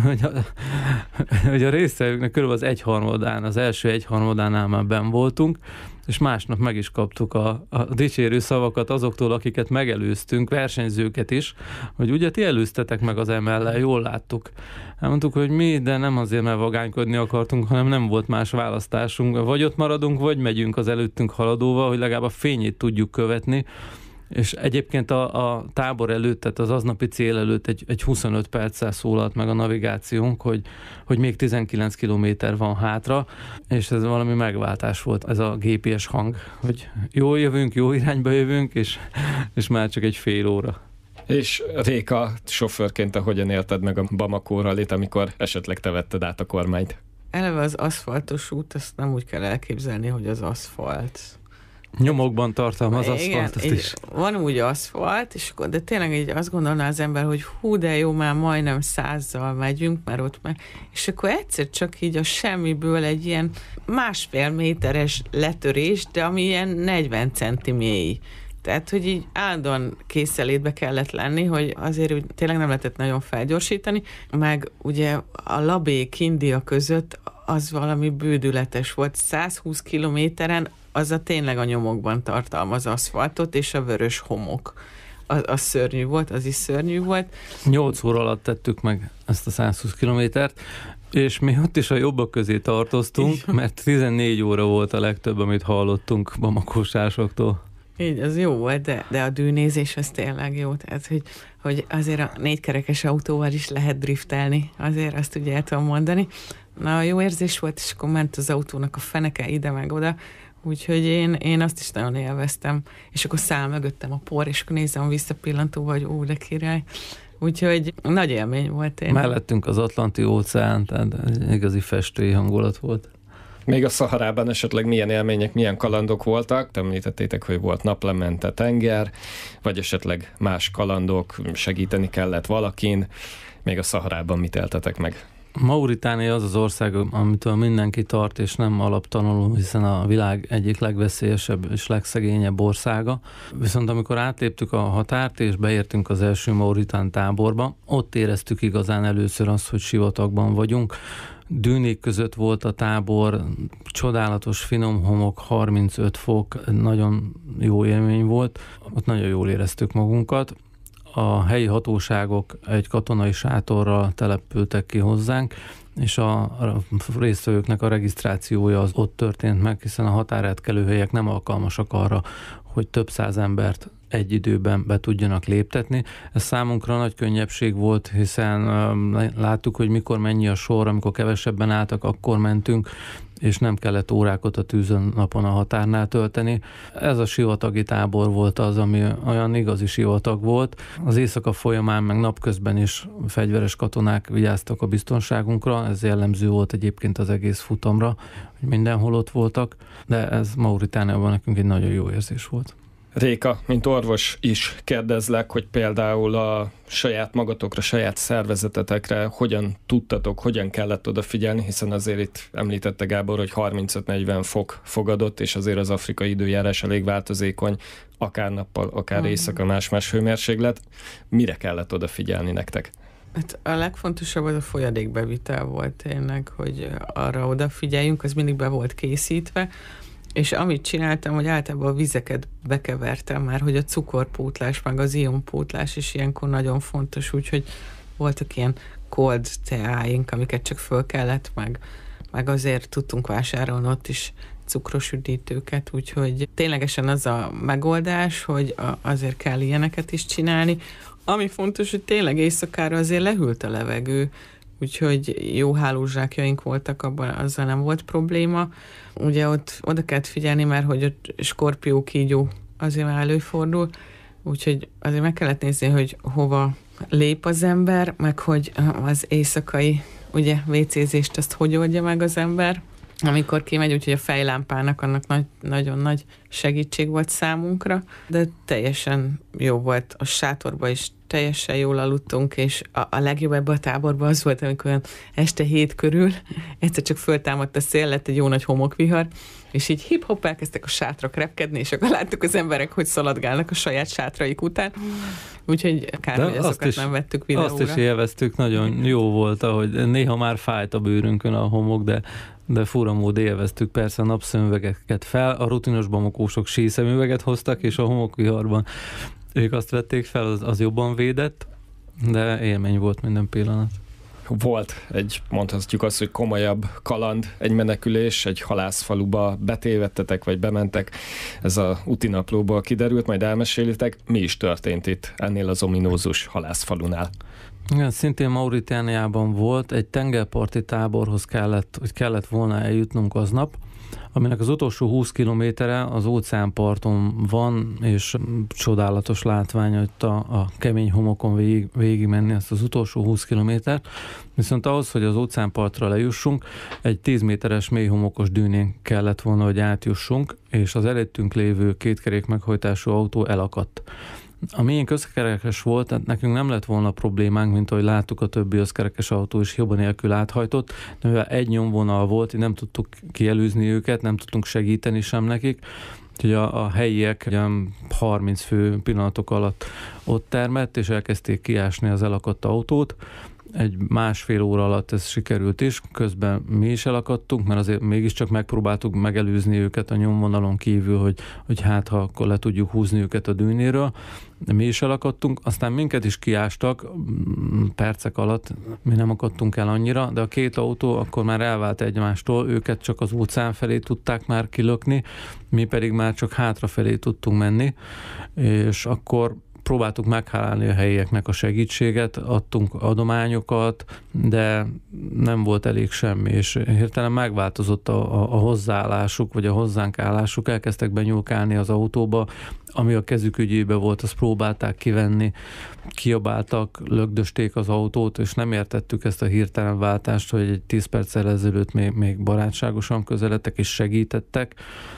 hogy a résztvevőknek körülbelül az egyharmadán, az első egyharmadánál már benn voltunk, és másnap meg is kaptuk a dicsérő szavakat azoktól, akiket megelőztünk, versenyzőket is, hogy ugye ti előztetek meg az ML-lel, jól láttuk. Elmondtuk, hogy mi, de nem azért, mert vagánykodni akartunk, hanem nem volt más választásunk. Vagy ott maradunk, vagy megyünk az előttünk haladóval, hogy legalább a fényét tudjuk követni. És egyébként a tábor előtt, tehát az aznapi cél előtt egy 25 perccel szólalt meg a navigációnk, hogy még 19 kilométer van hátra, és ez valami megváltás volt, ez a GPS hang, hogy jól jövünk, jó irányba jövünk, és már csak egy fél óra. És Réka, sofőrként hogyan élted meg a Bamako ralit, amikor esetleg te vetted át a kormányt? Eleve az aszfaltos út, azt nem úgy kell elképzelni, hogy az aszfalt. Nyomokban tartalmaz aszfaltot is. Van úgy aszfalt, de tényleg így azt gondolná az ember, hogy hú, de jó, már majdnem 100-zal megyünk, mert ott meg. És akkor egyszer csak így a semmiből egy ilyen 1,5 méteres letörés, de ami ilyen 40 centi mély. Tehát, hogy így állandóan készelétbe kellett lenni, hogy azért hogy tényleg nem lehetett nagyon felgyorsítani, meg ugye a Labék India között az valami bődületes volt. 120 kilométeren az a tényleg a nyomokban tartalmaz aszfaltot, és a vörös homok. Az szörnyű volt, az is szörnyű volt. 8 óra alatt tettük meg ezt a 120 kilométert, és mi ott is a jobbak közé tartoztunk, mert 14 óra volt a legtöbb, amit hallottunk bamakósásoktól. Így, az jó volt, de a dűnézés az tényleg jó. Tehát, hogy azért a 4-kerekes autóval is lehet driftelni, azért azt ugye el tudom mondani. Na, jó érzés volt, és akkor ment az autónak a feneke ide meg oda, úgyhogy én azt is nagyon élveztem. És akkor száll mögöttem a por, és akkor nézem a visszapillantóba, hogy de király. Úgyhogy nagy élmény volt én. Mellettünk az Atlanti óceán, tehát igazi festői hangulat volt. Még a Szaharában esetleg milyen élmények, milyen kalandok voltak? Említettétek, hogy volt naplemente tenger, vagy esetleg más kalandok, segíteni kellett valakin. Még a Szaharában mit éltetek meg? Mauritánia az ország, amitől mindenki tart, és nem alaptalanul, hiszen a világ egyik legveszélyesebb és legszegényebb országa. Viszont amikor átléptük a határt, és beértünk az első mauritán táborba, ott éreztük igazán először azt, hogy sivatagban vagyunk. Dűnék között volt a tábor, csodálatos finom homok, 35 fok, nagyon jó élmény volt. Ott nagyon jól éreztük magunkat. A helyi hatóságok egy katonai sátorral települtek ki hozzánk, és a résztvevőknek a regisztrációja az ott történt meg, hiszen a határátkelőhelyek nem alkalmasak arra, hogy több száz embert egy időben be tudjanak léptetni. Ez számunkra nagy könnyebbség volt, hiszen láttuk, hogy mikor mennyi a sor, amikor kevesebben álltak, akkor mentünk, és nem kellett órákat a tűzön napon a határnál tölteni. Ez a sivatagi tábor volt az, ami olyan igazi sivatag volt. Az éjszaka folyamán, meg napközben is fegyveres katonák vigyáztak a biztonságunkra, ez jellemző volt egyébként az egész futamra, hogy mindenhol ott voltak, de ez Mauritániában nekünk egy nagyon jó érzés volt. Réka, mint orvos is kérdezlek, hogy például a saját magatokra, saját szervezetetekre hogyan tudtatok, hogyan kellett odafigyelni, hiszen azért itt említette Gábor, hogy 35-40 fok fogadott, és azért az afrikai időjárás elég változékony, akár nappal, akár éjszaka más-más hőmérséklet. Mire kellett odafigyelni nektek? Hát a legfontosabb az a folyadékbevitel volt tényleg, hogy arra odafigyeljünk, az mindig be volt készítve, és amit csináltam, hogy általában a vizeket bekevertem már, hogy a cukorpótlás, meg az ionpótlás is ilyenkor nagyon fontos, úgyhogy voltak ilyen cold teáink, amiket csak föl kellett, meg azért tudtunk vásárolni ott is cukros üdítőket, úgyhogy ténylegesen az a megoldás, hogy azért kell ilyeneket is csinálni. Ami fontos, hogy tényleg éjszakára azért lehűlt a levegő, úgyhogy jó hálózsákjaink voltak, abban azzal nem volt probléma. Ugye ott oda kellett figyelni, mert hogy ott skorpió kígyó azért már előfordul, úgyhogy azért meg kellett nézni, hogy hova lép az ember, meg hogy az éjszakai ugye WC-zést azt hogy oldja meg az ember, amikor kimegy, úgyhogy a fejlámpának annak nagyon nagy segítség volt számunkra, de teljesen jó volt a sátorban is, teljesen jól aludtunk, és a legjobb ebben a táborban az volt, amikor olyan este 7 körül egyszer csak föltámadt a szél, lett egy jó nagy homokvihar, és így hip-hop elkezdtek a sátrak repkedni, és akkor láttuk az emberek, hogy szaladgálnak a saját sátraik után. Úgyhogy kár, hogy azokat nem vettük videóra. Azt is élveztük, nagyon jó volt, ahogy néha már fájt a bőrünkön a homok, de fura mód élveztük, persze a napszemüvegeket fel, a rutinos bamokósok síszemüveget hoztak, és a homokviharban ők azt vették fel, az jobban védett, de élmény volt minden pillanat. Volt mondhatjuk azt, hogy komolyabb kaland, egy menekülés, egy halászfaluba betévedtetek, vagy bementek, ez a útinaplóból kiderült, majd elmesélitek, mi is történt itt ennél az ominózus halászfalunál. Igen, szintén Mauritániában volt, egy tengerparti táborhoz kellett volna eljutnunk aznap, aminek az utolsó 20 kilométere az óceánparton van, és csodálatos látvány, hogy a kemény homokon végig menni ezt az utolsó 20 kilométert. Viszont ahhoz, hogy az óceánpartra lejussunk, egy 10 méteres mély homokos dűnén kellett volna, hogy átjussunk, és az előttünk lévő kétkerék meghajtású autó elakadt. A miénk összkerekes volt, tehát nekünk nem lett volna problémánk, mint ahogy láttuk, a többi összkerekes autó is hiba nélkül áthajtott, de mivel egy nyomvonal volt, így nem tudtuk kielőzni őket, nem tudtunk segíteni sem nekik, úgyhogy a helyiek 30 fő pillanatok alatt ott termett, és elkezdték kiásni az elakadt autót. egy másfél óra alatt ez sikerült is, közben mi is elakadtunk, mert azért mégiscsak megpróbáltuk megelőzni őket a nyomvonalon kívül, hogy hát ha akkor le tudjuk húzni őket a dűnéről, de mi is elakadtunk, aztán minket is kiástak percek alatt, mi nem akadtunk el annyira, de a két autó akkor már elvált egymástól, őket csak az óceán felé tudták már kilökni, mi pedig már csak hátrafelé tudtunk menni, és akkor próbáltuk meghálálni a helyieknek a segítséget, adtunk adományokat, de nem volt elég semmi, és hirtelen megváltozott a hozzáállásuk, vagy a hozzánk állásuk, elkezdtek benyúlkálni az autóba, ami a kezük ügyébe volt, azt próbálták kivenni, kiabáltak, lögdösték az autót, és nem értettük ezt a hirtelen váltást, hogy egy 10 perccel ezelőtt még barátságosan közeledtek és segítettek,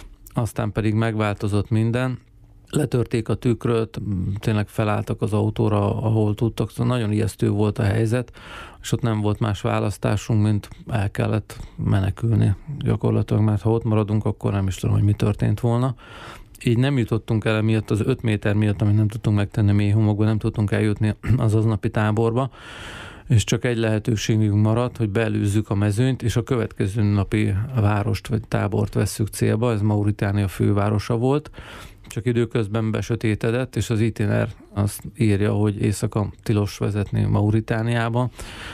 aztán pedig megváltozott minden. Letörték a tükröt, tényleg felálltak az autóra, ahol tudtak, szóval nagyon ijesztő volt a helyzet, és ott nem volt más választásunk, mint el kellett menekülni gyakorlatilag, mert ha ott maradunk, akkor nem is tudom, hogy mi történt volna. Így nem jutottunk el miatt, az 5 méter miatt, amit nem tudtunk megtenni mély homokba, nem tudtunk eljutni az aznapi táborba, és csak egy lehetőségünk maradt, hogy beelőzzük a mezőnyt, és a következő napi várost vagy tábort vesszük célba, ez Mauritánia fővárosa volt, csak időközben besötétedett, és az itiner azt írja, hogy éjszaka tilos vezetni Mauritániába.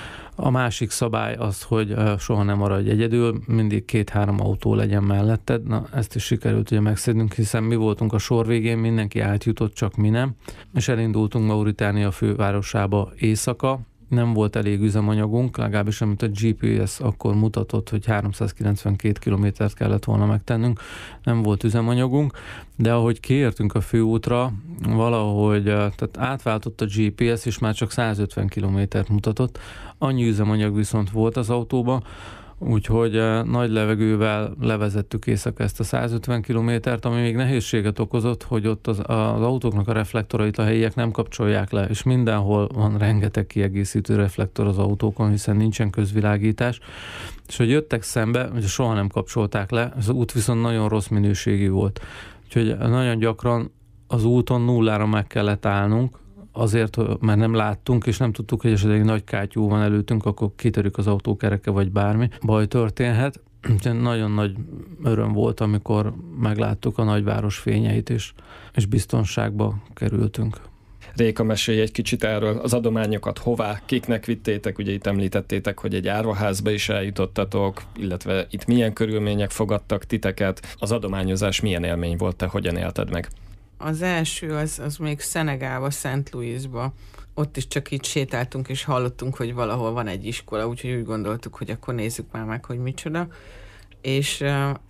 A másik szabály az, hogy soha nem maradj egyedül, mindig 2-3 autó legyen melletted. Na, ezt is sikerült ugye megszednünk, hiszen mi voltunk a sor végén, mindenki átjutott, csak mi nem. És elindultunk Mauritánia fővárosába éjszaka. Nem volt elég üzemanyagunk, legalábbis amit a GPS akkor mutatott, hogy 392 kilométert kellett volna megtennünk, nem volt üzemanyagunk, de ahogy kiértünk a főútra, valahogy tehát átváltott a GPS, és már csak 150 kilométert mutatott, annyi üzemanyag viszont volt az autóba, úgyhogy nagy levegővel levezettük éjszaka ezt a 150 kilométert, ami még nehézséget okozott, hogy ott az autóknak a reflektorait a helyiek nem kapcsolják le, és mindenhol van rengeteg kiegészítő reflektor az autókon, hiszen nincsen közvilágítás, és hogy jöttek szembe, hogy soha nem kapcsolták le, az út viszont nagyon rossz minőségű volt. Úgyhogy nagyon gyakran az úton nullára meg kellett állnunk, azért, mert nem láttunk, és nem tudtuk, hogy esetleg nagy kátyú van előttünk, akkor kitörjük az autókereke, vagy bármi. Baj történhet. Nagyon nagy öröm volt, amikor megláttuk a nagyváros fényeit, és biztonságba kerültünk. Réka, mesélj egy kicsit erről, az adományokat hová, kiknek vittétek, ugye itt említettétek, hogy egy árvaházba is eljutottatok, illetve itt milyen körülmények fogadtak titeket, az adományozás milyen élmény volt, te hogyan élted meg? Az első az még Szenegálba, Szent Louisba. Ott is csak így sétáltunk, és hallottunk, hogy valahol van egy iskola, úgyhogy úgy gondoltuk, hogy akkor nézzük már meg, hogy micsoda. És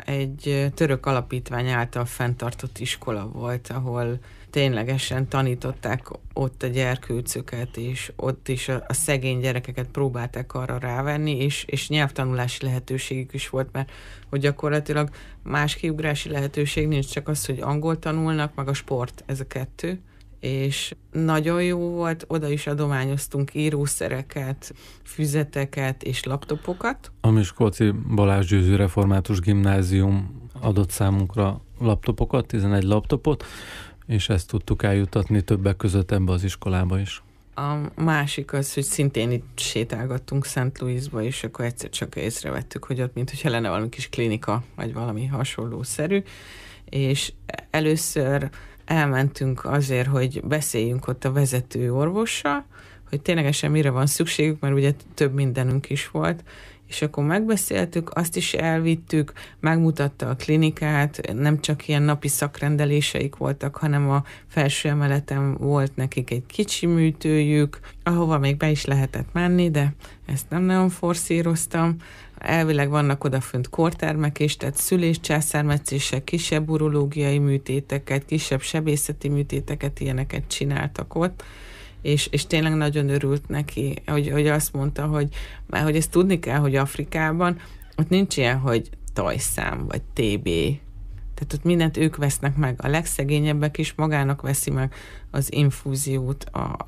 egy török alapítvány által fenntartott iskola volt, ahol ténylegesen tanították ott a gyerkőcöket, és ott is a szegény gyerekeket próbálták arra rávenni, és nyelvtanulási lehetőségük is volt, mert hogy gyakorlatilag más kiugrási lehetőség nincs, csak az, hogy angol tanulnak, meg a sport, ez a kettő. És nagyon jó volt, oda is adományoztunk írószereket, füzeteket és laptopokat. A Miskolci Balázs Győző Református Gimnázium adott számunkra laptopokat, 11 laptopot, és ezt tudtuk eljutatni többek között ebbe az iskolába is. A másik az, hogy szintén itt sétálgattunk Szent Louisba, és akkor egyszer csak észrevettük, hogy ott mintha lenne valami kis klinika, vagy valami hasonlószerű, és először elmentünk azért, hogy beszéljünk ott a vezető orvossal, hogy ténylegesen mire van szükségük, mert ugye több mindenünk is volt, és akkor megbeszéltük, azt is elvittük, megmutatta a klinikát, nem csak ilyen napi szakrendeléseik voltak, hanem a felső emeleten volt nekik egy kicsi műtőjük, ahova még be is lehetett menni, de ezt nem nagyon forszíroztam. Elvileg vannak odafönt kórtermek is, tehát szülés-császármetszések, kisebb urológiai műtéteket, kisebb sebészeti műtéteket, ilyeneket csináltak ott, és tényleg nagyon örült neki, hogy azt mondta, hogy ezt tudni kell, hogy Afrikában ott nincs ilyen, hogy tajszám, vagy TB. Tehát ott mindent ők vesznek meg. A legszegényebbek is magának veszi meg az infúziót,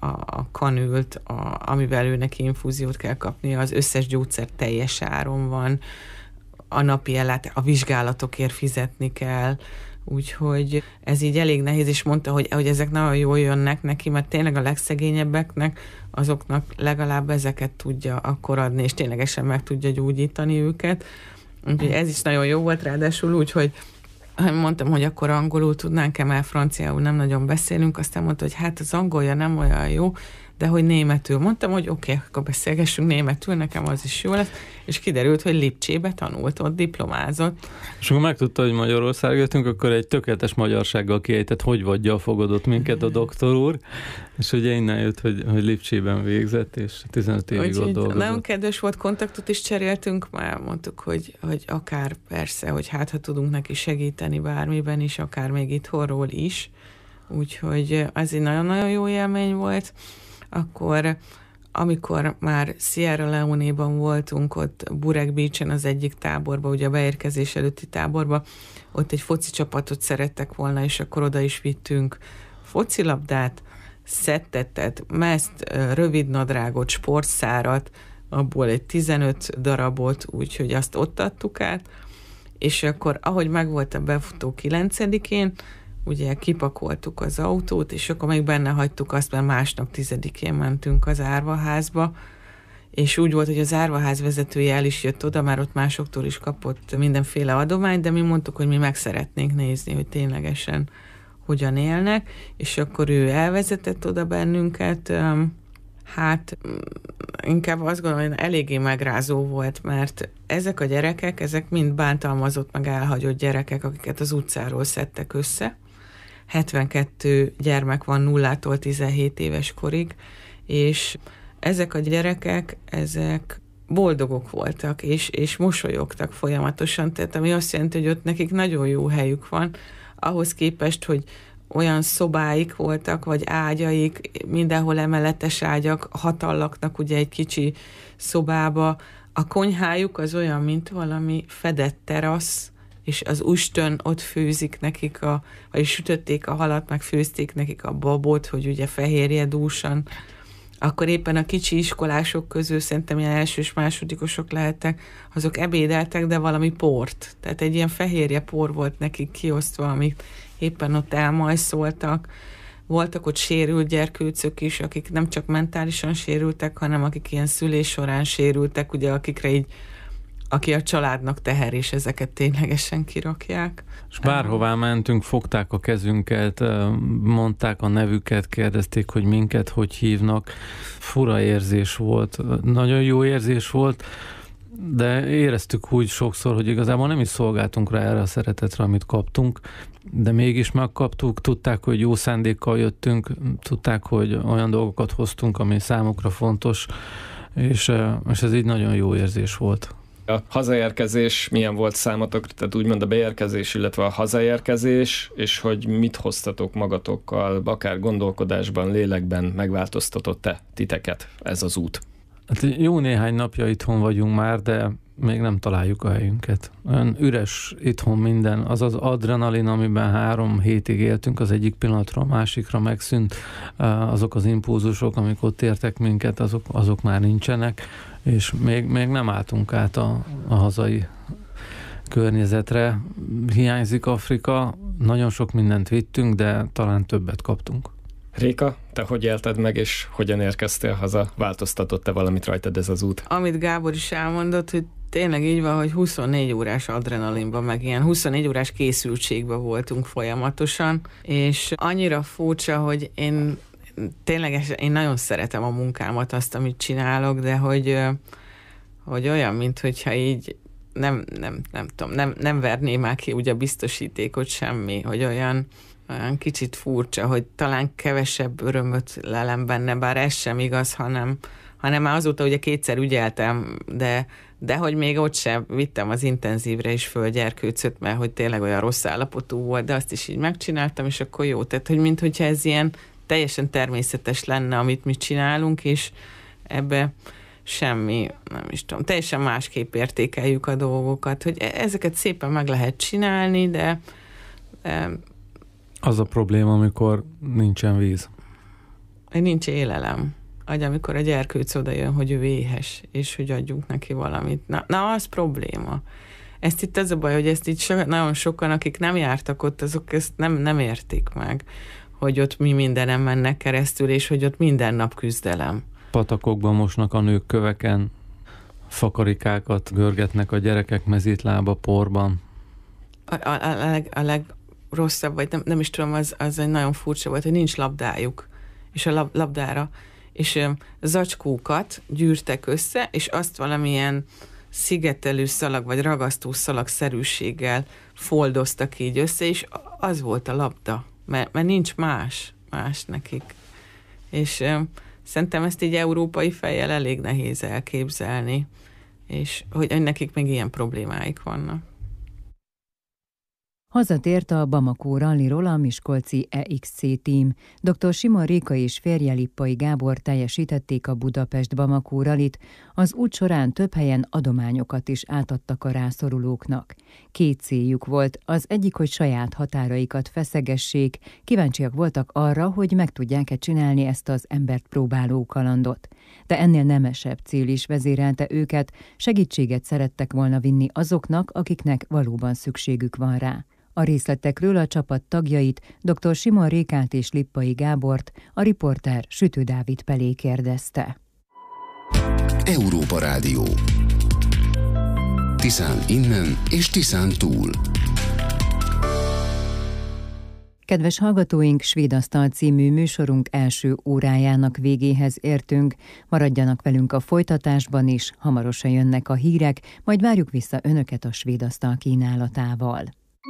a kanült, amivel ő neki infúziót kell kapnia, az összes gyógyszer teljes áron van, a napi a vizsgálatokért fizetni kell, Úgyhogy ez így elég nehéz, és mondta, hogy ezek nagyon jól jönnek neki, mert tényleg a legszegényebbeknek, azoknak legalább ezeket tudja akkor adni, és ténylegesen meg tudja gyógyítani őket. Úgyhogy ez is nagyon jó volt, ráadásul úgy, hogy mondtam, hogy akkor angolul tudnánk-e, mert franciául nem nagyon beszélünk, aztán mondta, hogy hát az angolja nem olyan jó, de hogy németül. Mondtam, hogy oké, akkor beszélgessünk németül, nekem az is jó lesz, és kiderült, hogy Lipcsébe tanult, ott diplomázott. És akkor megtudta, hogy Magyarországra jöttünk, akkor egy tökéletes magyarsággal kiejtett, hogy vagyja fogadott minket a doktor úr, és ugye innen jött, hogy Lipcsében végzett, és 15 évig ott dolgozott. Nagyon kedves volt, kontaktot is cseréltünk, már mondtuk, hogy akár persze, hogy hát ha tudunk neki segíteni bármiben is, akár még itthonról is, úgyhogy ez egy nagyon-nagyon jó élmény volt. Akkor, amikor már Sierra Leone-ban voltunk, ott Burek Beach-en az egyik táborban, ugye a beérkezés előtti táborban, ott egy foci csapatot szerettek volna, és akkor oda is vittünk focilabdát, szettetet, mezt, rövidnadrágot, sportszárat, abból egy 15 darabot, úgyhogy azt ott adtuk át, és akkor, ahogy megvolt a befutó 9-én, ugye kipakoltuk az autót, és akkor még benne hagytuk azt, mert másnap 10-én mentünk az árvaházba, és úgy volt, hogy az árvaház vezetője el is jött oda, már ott másoktól is kapott mindenféle adományt, de mi mondtuk, hogy mi meg szeretnénk nézni, hogy ténylegesen hogyan élnek, és akkor ő elvezetett oda bennünket. Hát inkább azt gondolom, hogy eléggé megrázó volt, mert ezek a gyerekek, ezek mind bántalmazott, meg elhagyott gyerekek, akiket az utcáról szedtek össze. 72 gyermek van 0-tól 17 éves korig, és ezek a gyerekek, ezek boldogok voltak, és mosolyogtak folyamatosan, tehát ami azt jelenti, hogy ott nekik nagyon jó helyük van, ahhoz képest, hogy olyan szobáik voltak, vagy ágyaik, mindenhol emeletes ágyak, hatan laknak ugye egy kicsi szobába. A konyhájuk az olyan, mint valami fedett terasz, és az ustön ott főzik nekik, vagy sütötték a halat, meg főzték nekik a babot, hogy ugye fehérje dúsan. Akkor éppen a kicsi iskolások közül szerintem ilyen elsős, másodikosok lehettek, azok ebédeltek, de valami port. Tehát egy ilyen fehérje por volt nekik kiosztva, amit éppen ott elmajszoltak. Voltak ott sérült gyerkőcök is, akik nem csak mentálisan sérültek, hanem akik ilyen szülés során sérültek, ugye akikre így, aki a családnak teher, és ezeket ténylegesen kirakják. És bárhová mentünk, fogták a kezünket, mondták a nevüket, kérdezték, hogy minket hogy hívnak. Fura érzés volt, nagyon jó érzés volt, de éreztük úgy sokszor, hogy igazából nem is szolgáltunk rá erre a szeretetre, amit kaptunk, de mégis megkaptuk, tudták, hogy jó szándékkal jöttünk, tudták, hogy olyan dolgokat hoztunk, ami számukra fontos, és ez így nagyon jó érzés volt. A hazaérkezés milyen volt számotokra, tehát úgymond a beérkezés, illetve a hazaérkezés, és hogy mit hoztatok magatokkal, akár gondolkodásban, lélekben megváltoztatott-e titeket ez az út? Hát jó néhány napja itthon vagyunk már, de még nem találjuk a helyünket. Olyan üres itthon minden, az az adrenalin, amiben 3 hétig éltünk, az egyik pillanatra a másikra megszűnt, azok az impulzusok, amik ott értek minket, azok már nincsenek, és még nem álltunk át a hazai környezetre. Hiányzik Afrika, nagyon sok mindent vittünk, de talán többet kaptunk. Réka, te hogy élted meg, és hogyan érkeztél haza? Változtatott-e valamit rajtad ez az út? Amit Gábor is elmondott, hogy tényleg így van, hogy 24 órás adrenalinban, meg ilyen 24 órás készültségben voltunk folyamatosan, és annyira furcsa, hogy én tényleg nagyon szeretem a munkámat, azt, amit csinálok, de hogy olyan, mintha így nem verném már ki ugye a biztosítékot semmi, hogy olyan kicsit furcsa, hogy talán kevesebb örömöt lelem benne, bár ez sem igaz, hanem már azóta ugye 2-szer ügyeltem, de hogy még ott sem vittem az intenzívre is föl gyerkőcöt, mert hogy tényleg olyan rossz állapotú volt, de azt is így megcsináltam, és akkor jó. Tehát, hogy minthogyha ez ilyen teljesen természetes lenne, amit mi csinálunk, és ebbe semmi, nem is tudom, teljesen másképp értékeljük a dolgokat, hogy ezeket szépen meg lehet csinálni, de az a probléma, amikor nincsen víz. Nincs élelem. Amikor a gyerkőc oda jön, hogy ő éhes, és hogy adjunk neki valamit. Na az probléma. ezt itt az a baj, hogy ezt itt nagyon sokan, akik nem jártak ott, azok ezt nem értik meg, hogy ott mi mindenem mennek keresztül, és hogy ott minden nap küzdelem. Patakokban mosnak a nők köveken, fakarikákat görgetnek a gyerekek mezítlába porban. A legrosszabb, vagy nem is tudom, az egy nagyon furcsa volt, hogy nincs labdájuk, és a labdára, és zacskókat gyűrtek össze, és azt valamilyen szigetelő szalag, vagy ragasztó szalagszerűséggel foldoztak így össze, és az volt a labda, mert nincs más nekik. És szerintem ezt így európai fejjel elég nehéz elképzelni, és hogy nekik még ilyen problémáik vannak. Hazatért a Bamako Rallyról a miskolci EXC Team. Dr. Simon Réka és férje Lippai Gábor teljesítették a Budapest-Bamako Rallyt, az út során több helyen adományokat is átadtak a rászorulóknak. 2 céljuk volt, az egyik, hogy saját határaikat feszegessék, kíváncsiak voltak arra, hogy meg tudják-e csinálni ezt az embert próbáló kalandot. De ennél nemesebb cél is vezérelte őket, segítséget szerettek volna vinni azoknak, akiknek valóban szükségük van rá. A részletekről a csapat tagjait, dr. Simon Rékát és Lippai Gábort a riporter Sütő Dávid Pelé kérdezte. Európa Rádió. Tiszán innen és Tiszán túl. Kedves hallgatóink, Svédasztal című műsorunk első órájának végéhez értünk. Maradjanak velünk a folytatásban is, hamarosan jönnek a hírek, majd várjuk vissza önöket a Svédasztal kínálatával.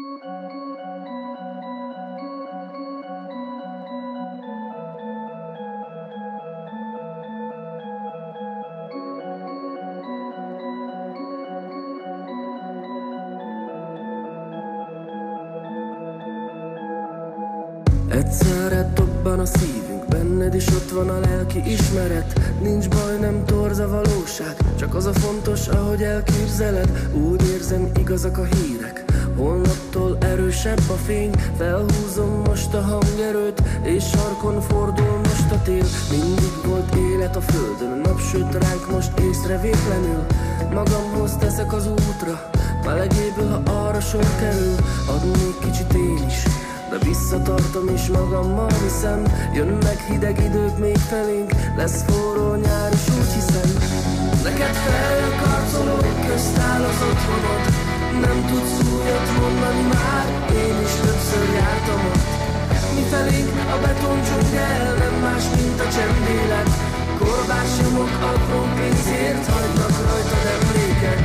Egyszerre dobban a szívünk, benned is ott van a lelki ismeret. Nincs baj, nem torz a valóság, csak az a fontos, ahogy elképzeled. Úgy érzem, igazak a hírek, holnaptól erősebb a fény. Felhúzom most a hangerőt, és sarkon fordul most a tél. Mindig volt élet a földön, napsüt ránk most észrevétlenül. Magamhoz teszek az útra, melegéből, ha arra sor kerül. Adnék kicsit én is, de visszatartom is magammal, hiszem jönnek hideg idők még felénk, lesz forró nyár is, úgy hiszem. Neked felkarcoló közt áll az otthonod, nem tudsz újat mondani már, én is többször jártam ott. Mifelénk a beton dzsungel, nem más, mint a csendélet. Korbás nyomok apró pénzért, hagynak rajtad emléket.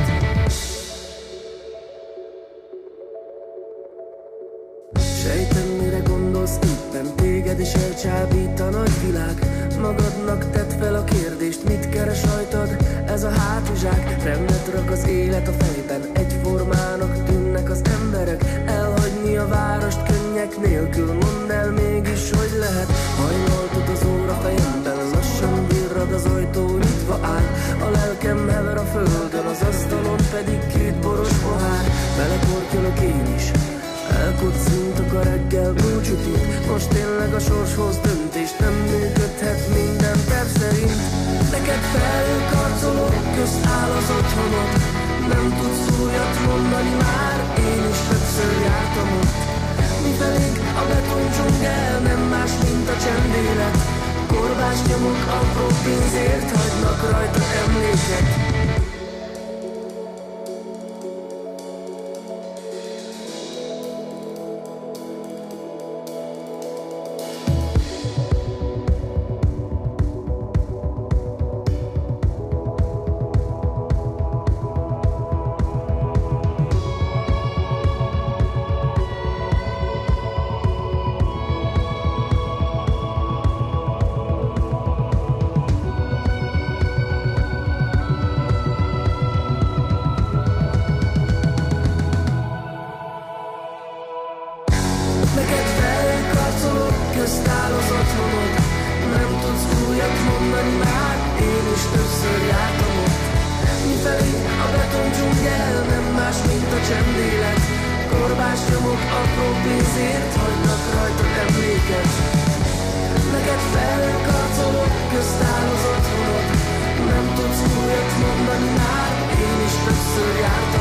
Sejtem, mire gondolsz éppen, téged is elcsábít a nagyvilág. Magadnak tedd fel a kérdést, mit keres rajtad ez a hátizsák. Rendet rak az élet a fejben, egyformának tűnnek az emberek. Elhagyni a várost könnyek nélkül, mondd el mégis, hogy lehet. Hajnaltod az óra fejemben, lassan virrad az ajtó, nyitva áll. A lelkem hever a földön, az asztalon pedig 2 boros pohár. Belekortyolok én is, elkocintok a reggel búcsútit. Most tényleg a sorshoz döntést, nem működhet minden terv szerint. Neked felkarcoló közt áll az otthonod, nem tudsz újat mondani már, én is többször jártam ott. Mifelénk a beton dzsungel, nem más, mint a csendélet. Korbás nyomok apró pénzért, hagynak rajta emléket. Közt áll az otthonod, nem tudsz újat mondani már, én is többször jártam.